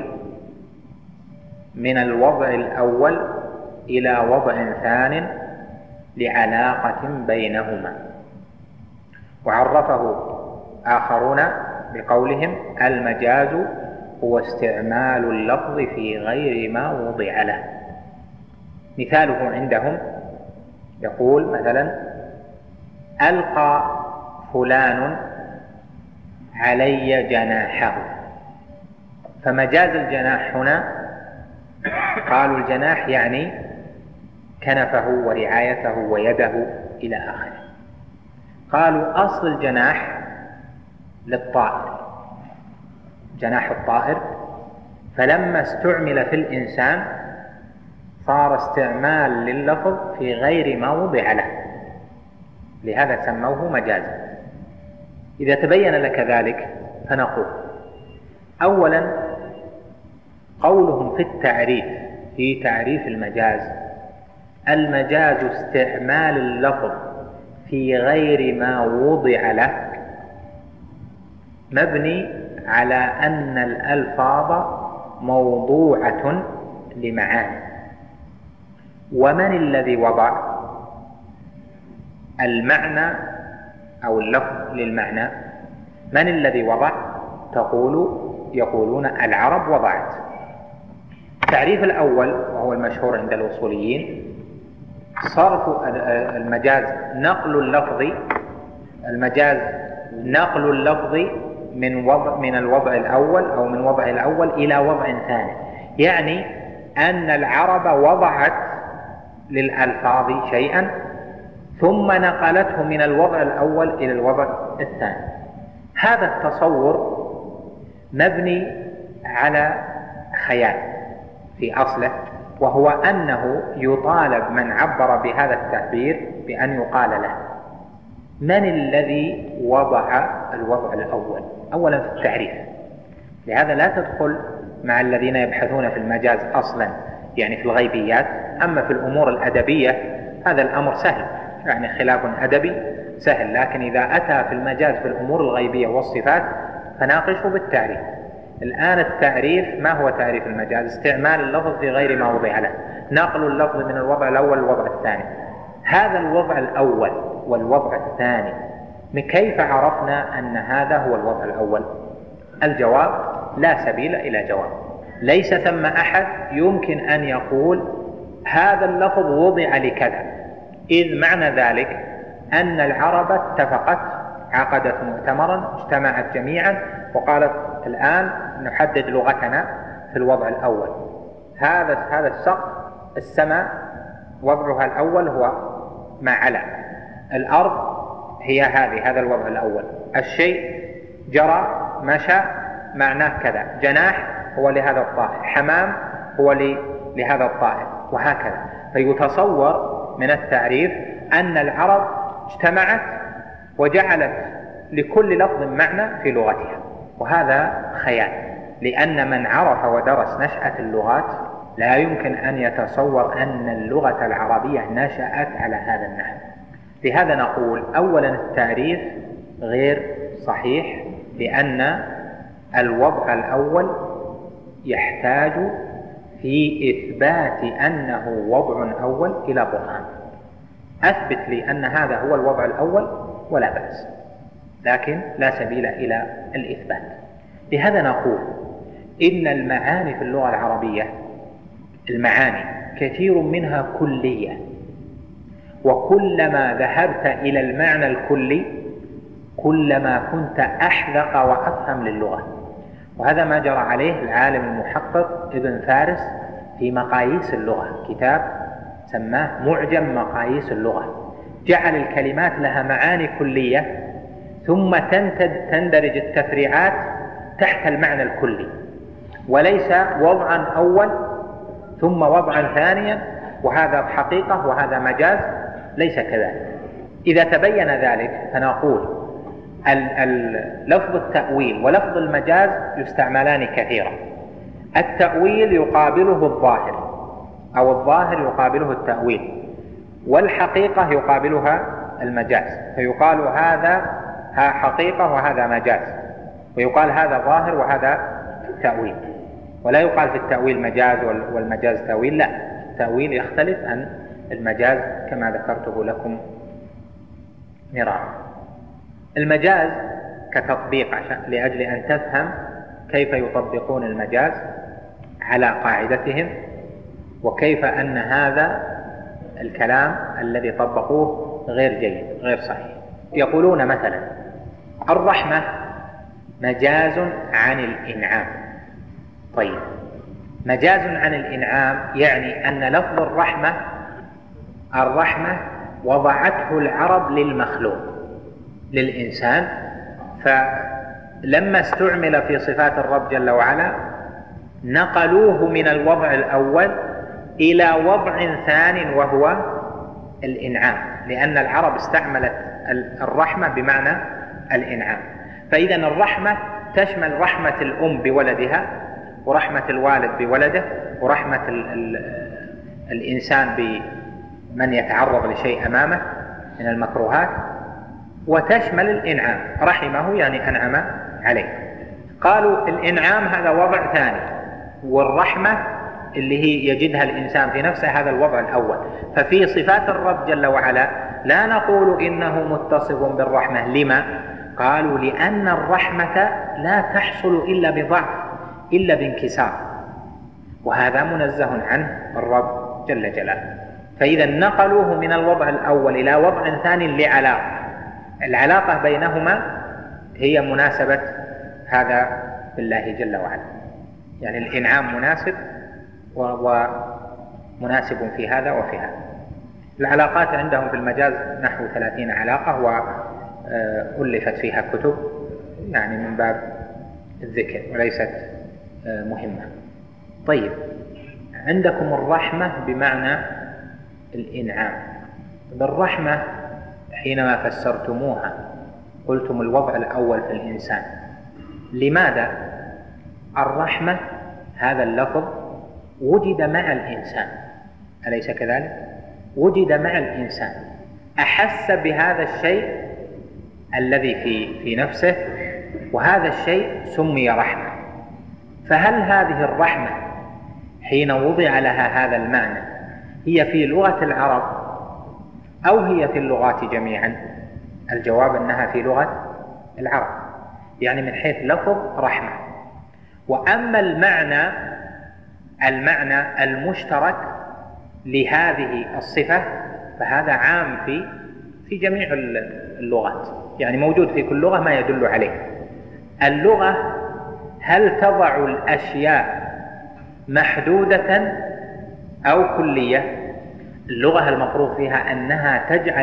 Speaker 1: من الوضع الأول إلى وضع ثان لعلاقة بينهما. وعرفه آخرون بقولهم المجاز هو استعمال اللفظ في غير ما وضع له. مثاله عندهم يقول مثلا: ألقى فلان علي جناحه، فمجاز الجناح هنا قالوا الجناح يعني كنفه ورعايته ويده إلى آخره. قالوا أصل الجناح للطائر، جناح الطائر، فلما استعمل في الإنسان صار استعمال لللفظ في غير ما وضع له، لهذا سموه مجازا. إذا تبين لك ذلك فنقول: أولا قولهم في التعريف في تعريف المجاز: المجاز استعمال اللفظ في غير ما وضع له، مبني على أن الألفاظ موضوعة لمعاني. ومن الذي وضع المعنى أو اللفظ للمعنى؟ من الذي وضع؟ يقولون العرب وضعت. التعريف الأول وهو المشهور عند الأصوليين: صرف المجاز نقل اللفظ، المجاز نقل اللفظ من الوضع الأول أو من وضع الأول إلى وضع ثاني، يعني أن العرب وضعت للألفاظ شيئا ثم نقلته من الوضع الأول إلى الوضع الثاني. هذا التصور مبني على خيال في أصله، وهو أنه يطالب من عبر بهذا التعبير بأن يقال له: من الذي وضع الوضع الأول؟ أولا في التعريف، لهذا لا تدخل مع الذين يبحثون في المجاز أصلا، يعني في الغيبيات. أما في الأمور الأدبية هذا الأمر سهل، يعني خلاف أدبي سهل، لكن إذا أتى في المجاز في الأمور الغيبية والصفات فناقشه بالتعريف. الآن التعريف ما هو تعريف المجاز؟ استعمال اللفظ في غير ما وضع له، نقل اللفظ من الوضع الأول للوضع الثاني. هذا الوضع الأول والوضع الثاني كيف عرفنا أن هذا هو الوضع الأول؟ الجواب: لا سبيل إلى جواب. ليس ثم أحد يمكن أن يقول هذا اللفظ وضع لكذا، إذ معنى ذلك أن العرب اتفقت، عقدت مؤتمرا، اجتمعت جميعا وقالت: الآن نحدد لغتنا في الوضع الأول. هذا السقف، السماء وضعها الأول هو ما على، الأرض هي هذا الوضع الأول، الشيء جرى مشى معناه كذا، جناح هو لهذا الطائر، حمام هو لهذا الطائر، وهكذا. فيتصور من التعريف أن العرب اجتمعت وجعلت لكل لفظ معنى في لغتها، وهذا خيال، لأن من عرف ودرس نشأة اللغات لا يمكن أن يتصور أن اللغة العربية نشأت على هذا النحو. لهذا نقول: أولا التعريف غير صحيح، لأن الوضع الأول يحتاج في إثبات أنه وضع أول إلى برهان. أثبت لي أن هذا هو الوضع الأول ولا بأس، لكن لا سبيل إلى الإثبات. لهذا نقول إن المعاني في اللغة العربية، المعاني كثير منها كلية، وكلما ذهبت إلى المعنى الكلي كلما كنت أحذق وأفهم للغة. وهذا ما جرى عليه العالم المحقق ابن فارس في مقاييس اللغة، كتاب سماه معجم مقاييس اللغة، جعل الكلمات لها معاني كلية ثم تندرج التفريعات تحت المعنى الكلي، وليس وضعا أول ثم وضعا ثانيا وهذا حقيقة وهذا مجاز، ليس كذلك. إذا تبين ذلك فنقول لفظ التأويل ولفظ المجاز يستعملان كثيرا. التأويل يقابله الظاهر، أو الظاهر يقابله التأويل، والحقيقة يقابلها المجاز، فيقال هذا حقيقة وهذا مجاز، ويقال هذا ظاهر وهذا تأويل. ولا يقال في التأويل مجاز والمجاز تأويل، لا، التأويل يختلف عن المجاز كما ذكرته لكم مرارا. المجاز كتطبيق لأجل أن تفهم كيف يطبقون المجاز على قاعدتهم، وكيف أن هذا الكلام الذي طبقوه غير جيد غير صحيح. يقولون مثلا: الرحمة مجاز عن الإنعام. طيب، مجاز عن الإنعام يعني أن لفظ الرحمة وضعته العرب للمخلوق، للإنسان، فلما استعمل في صفات الرب جل وعلا نقلوه من الوضع الأول إلى وضع ثان وهو الإنعام، لأن العرب استعملت الرحمة بمعنى الإنعام. فإذا الرحمة تشمل رحمة الأم بولدها، ورحمة الوالد بولده، ورحمة الإنسان بمن يتعرض لشيء أمامه من المكروهات، وتشمل الإنعام، رحمه يعني أنعم عليه. قالوا الإنعام هذا وضع ثاني، والرحمة اللي هي يجدها الإنسان في نفسه هذا الوضع الأول. ففي صفات الرب جل وعلا لا نقول إنه متصف بالرحمة. لما؟ قالوا لأن الرحمة لا تحصل إلا بضعف، إلا بانكسار، وهذا منزه عنه الرب جل جلاله. فإذا نقلوه من الوضع الأول إلى وضع ثاني لعلاقة، العلاقة بينهما هي مناسبة هذا بالله جل وعلا، يعني الإنعام مناسب ومناسب في هذا وفي هذا. العلاقات عندهم في المجاز نحو 30 علاقة، وألفت فيها كتب يعني من باب الذكر وليست مهمة. طيب، عندكم الرحمة بمعنى الإنعام. بالرحمة حينما فسرتموها قلتم الوضع الأول في الإنسان. لماذا الرحمة هذا اللفظ وجد مع الإنسان؟ أليس كذلك؟ وجد مع الإنسان، أحس بهذا الشيء الذي في نفسه، وهذا الشيء سمي رحمة. فهل هذه الرحمة حين وضع لها هذا المعنى هي في لغة العرب أو هي في اللغات جميعا؟ الجواب أنها في لغة العرب، يعني من حيث لفظ رحمة. وأما المعنى المشترك لهذه الصفة فهذا عام في جميع اللغات، يعني موجود في كل لغة ما يدل عليه. اللغة هل تضع الأشياء محدودة أو كلية؟ اللغة المفروض فيها أنها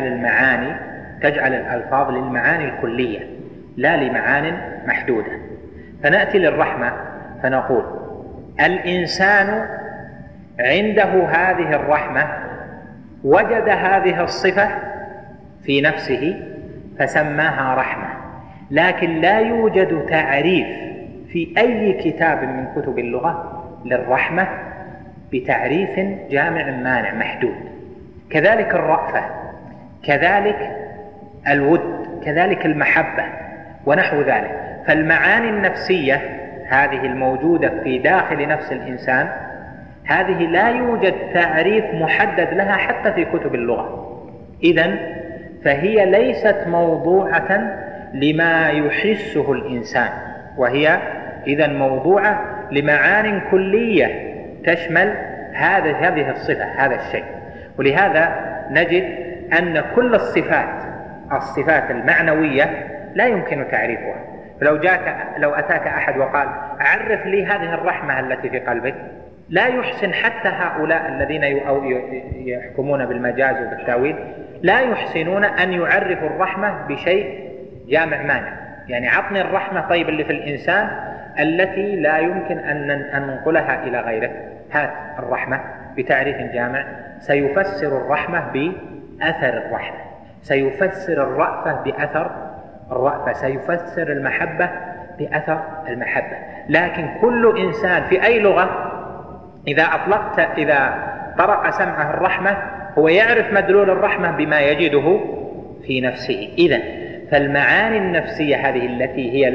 Speaker 1: تجعل الألفاظ للمعاني الكلية لا لمعان محدودة. فنأتي للرحمة فنقول الإنسان عنده هذه الرحمة، وجد هذه الصفة في نفسه فسماها رحمة، لكن لا يوجد تعريف في أي كتاب من كتب اللغة للرحمة بتعريف جامع مانع محدود. كذلك الرأفة، كذلك الود، كذلك المحبة ونحو ذلك. فالمعاني النفسية هذه الموجودة في داخل نفس الإنسان هذه لا يوجد تعريف محدد لها حتى في كتب اللغة. إذن فهي ليست موضوعة لما يحسه الإنسان، وهي إذن موضوعة لمعان كلية تشمل هذه الصفة، هذا الشيء. ولهذا نجد أن كل الصفات المعنوية لا يمكن تعريفها. لو أتاك أحد وقال عرف لي هذه الرحمة التي في قلبك، لا يحسن حتى هؤلاء الذين يحكمون بالمجاز وبالتاويل لا يحسنون أن يعرفوا الرحمة بشيء جامع مانع. يعني عطني الرحمة طيب اللي في الإنسان التي لا يمكن أن ننقلها إلى غيره، هات الرحمة بتعريف جامع. سيفسر الرحمة بأثر الرحمة، سيفسر الرأفة بأثر الرأفة، سيفسر المحبة بأثر المحبة. لكن كل إنسان في أي لغة إذا طرق سمعه الرحمة هو يعرف مدلول الرحمة بما يجده في نفسه. إذن فالمعاني النفسية هذه التي هي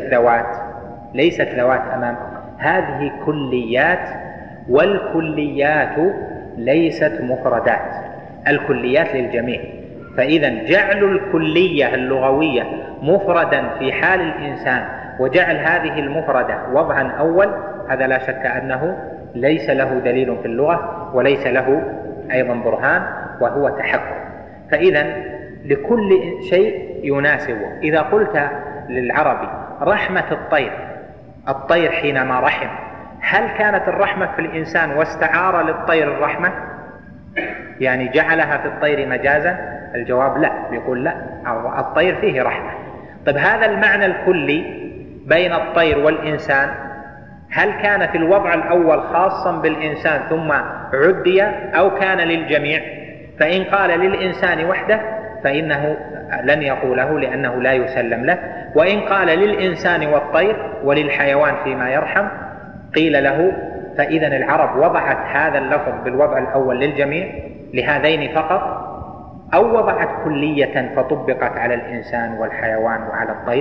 Speaker 1: ليست ذوات أمام، هذه كليات، والكليات ليست مفردات، الكليات للجميع. فإذا جعل الكلية اللغوية مفردا في حال الإنسان وجعل هذه المفردة وضعا أول، هذا لا شك أنه ليس له دليل في اللغة وليس له أيضا برهان، وهو تحكم. فإذا لكل شيء يناسبه. إذا قلت للعربي رحمة الطير حينما رحم، هل كانت الرحمة في الإنسان واستعار للطير الرحمة؟ يعني جعلها في الطير مجازا؟ الجواب لا، يقول لا، الطير فيه رحمة. طيب هذا المعنى الكلي بين الطير والإنسان هل كان في الوضع الأول خاصا بالإنسان ثم عدي أو كان للجميع؟ فإن قال للإنسان وحده فإنه لن يقوله لأنه لا يسلم له، وإن قال للإنسان والطير وللحيوان فيما يرحم قيل له. فإذا العرب وضعت هذا اللفظ بالوضع الأول للجميع لهذين فقط، أو وضعت كلية فطبقت على الإنسان والحيوان وعلى الطير.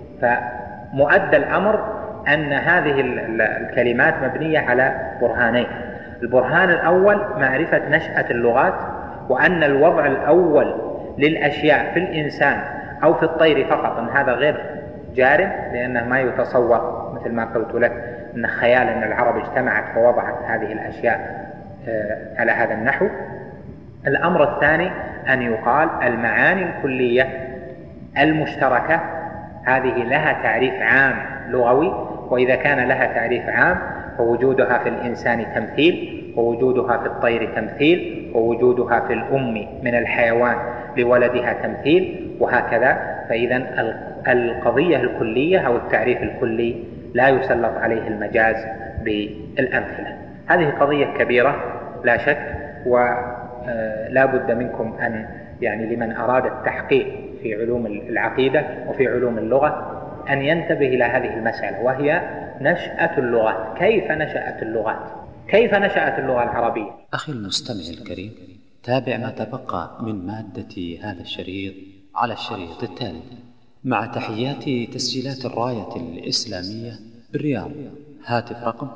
Speaker 1: فمؤدى الأمر أن هذه الكلمات مبنية على برهانين. البرهان الأول معرفة نشأة اللغات، وأن الوضع الأول للأشياء في الإنسان أو في الطير فقط أن هذا غير جارم، لأنه ما يتصور مثل ما قلت لك أن خيال أن العرب اجتمعت فوضعت هذه الأشياء على هذا النحو. الأمر الثاني أن يقال المعاني الكلية المشتركة هذه لها تعريف عام لغوي، وإذا كان لها تعريف عام فوجودها في الإنسان تمثيل، ووجودها في الطير تمثيل، ووجودها في الأم من الحيوان لولدها تمثيل، وهكذا. فإذا القضية الكلية أو التعريف الكلي لا يسلط عليه المجاز بالأمثلة. هذه قضية كبيرة لا شك، ولا بد منكم أن يعني لمن أراد التحقيق في علوم العقيدة وفي علوم اللغة أن ينتبه إلى هذه المسألة، وهي نشأة اللغات. كيف نشأت اللغات؟ كيف نشأت اللغة العربية؟
Speaker 4: أخي المستمع الكريم، تابع ما تبقى من مادة هذا الشريط على الشريط التالي، مع تحيات تسجيلات الراية الإسلامية بالرياض. هاتف رقم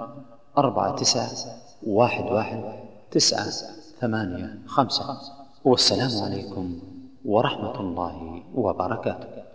Speaker 4: 49111985. والسلام عليكم ورحمة الله وبركاته.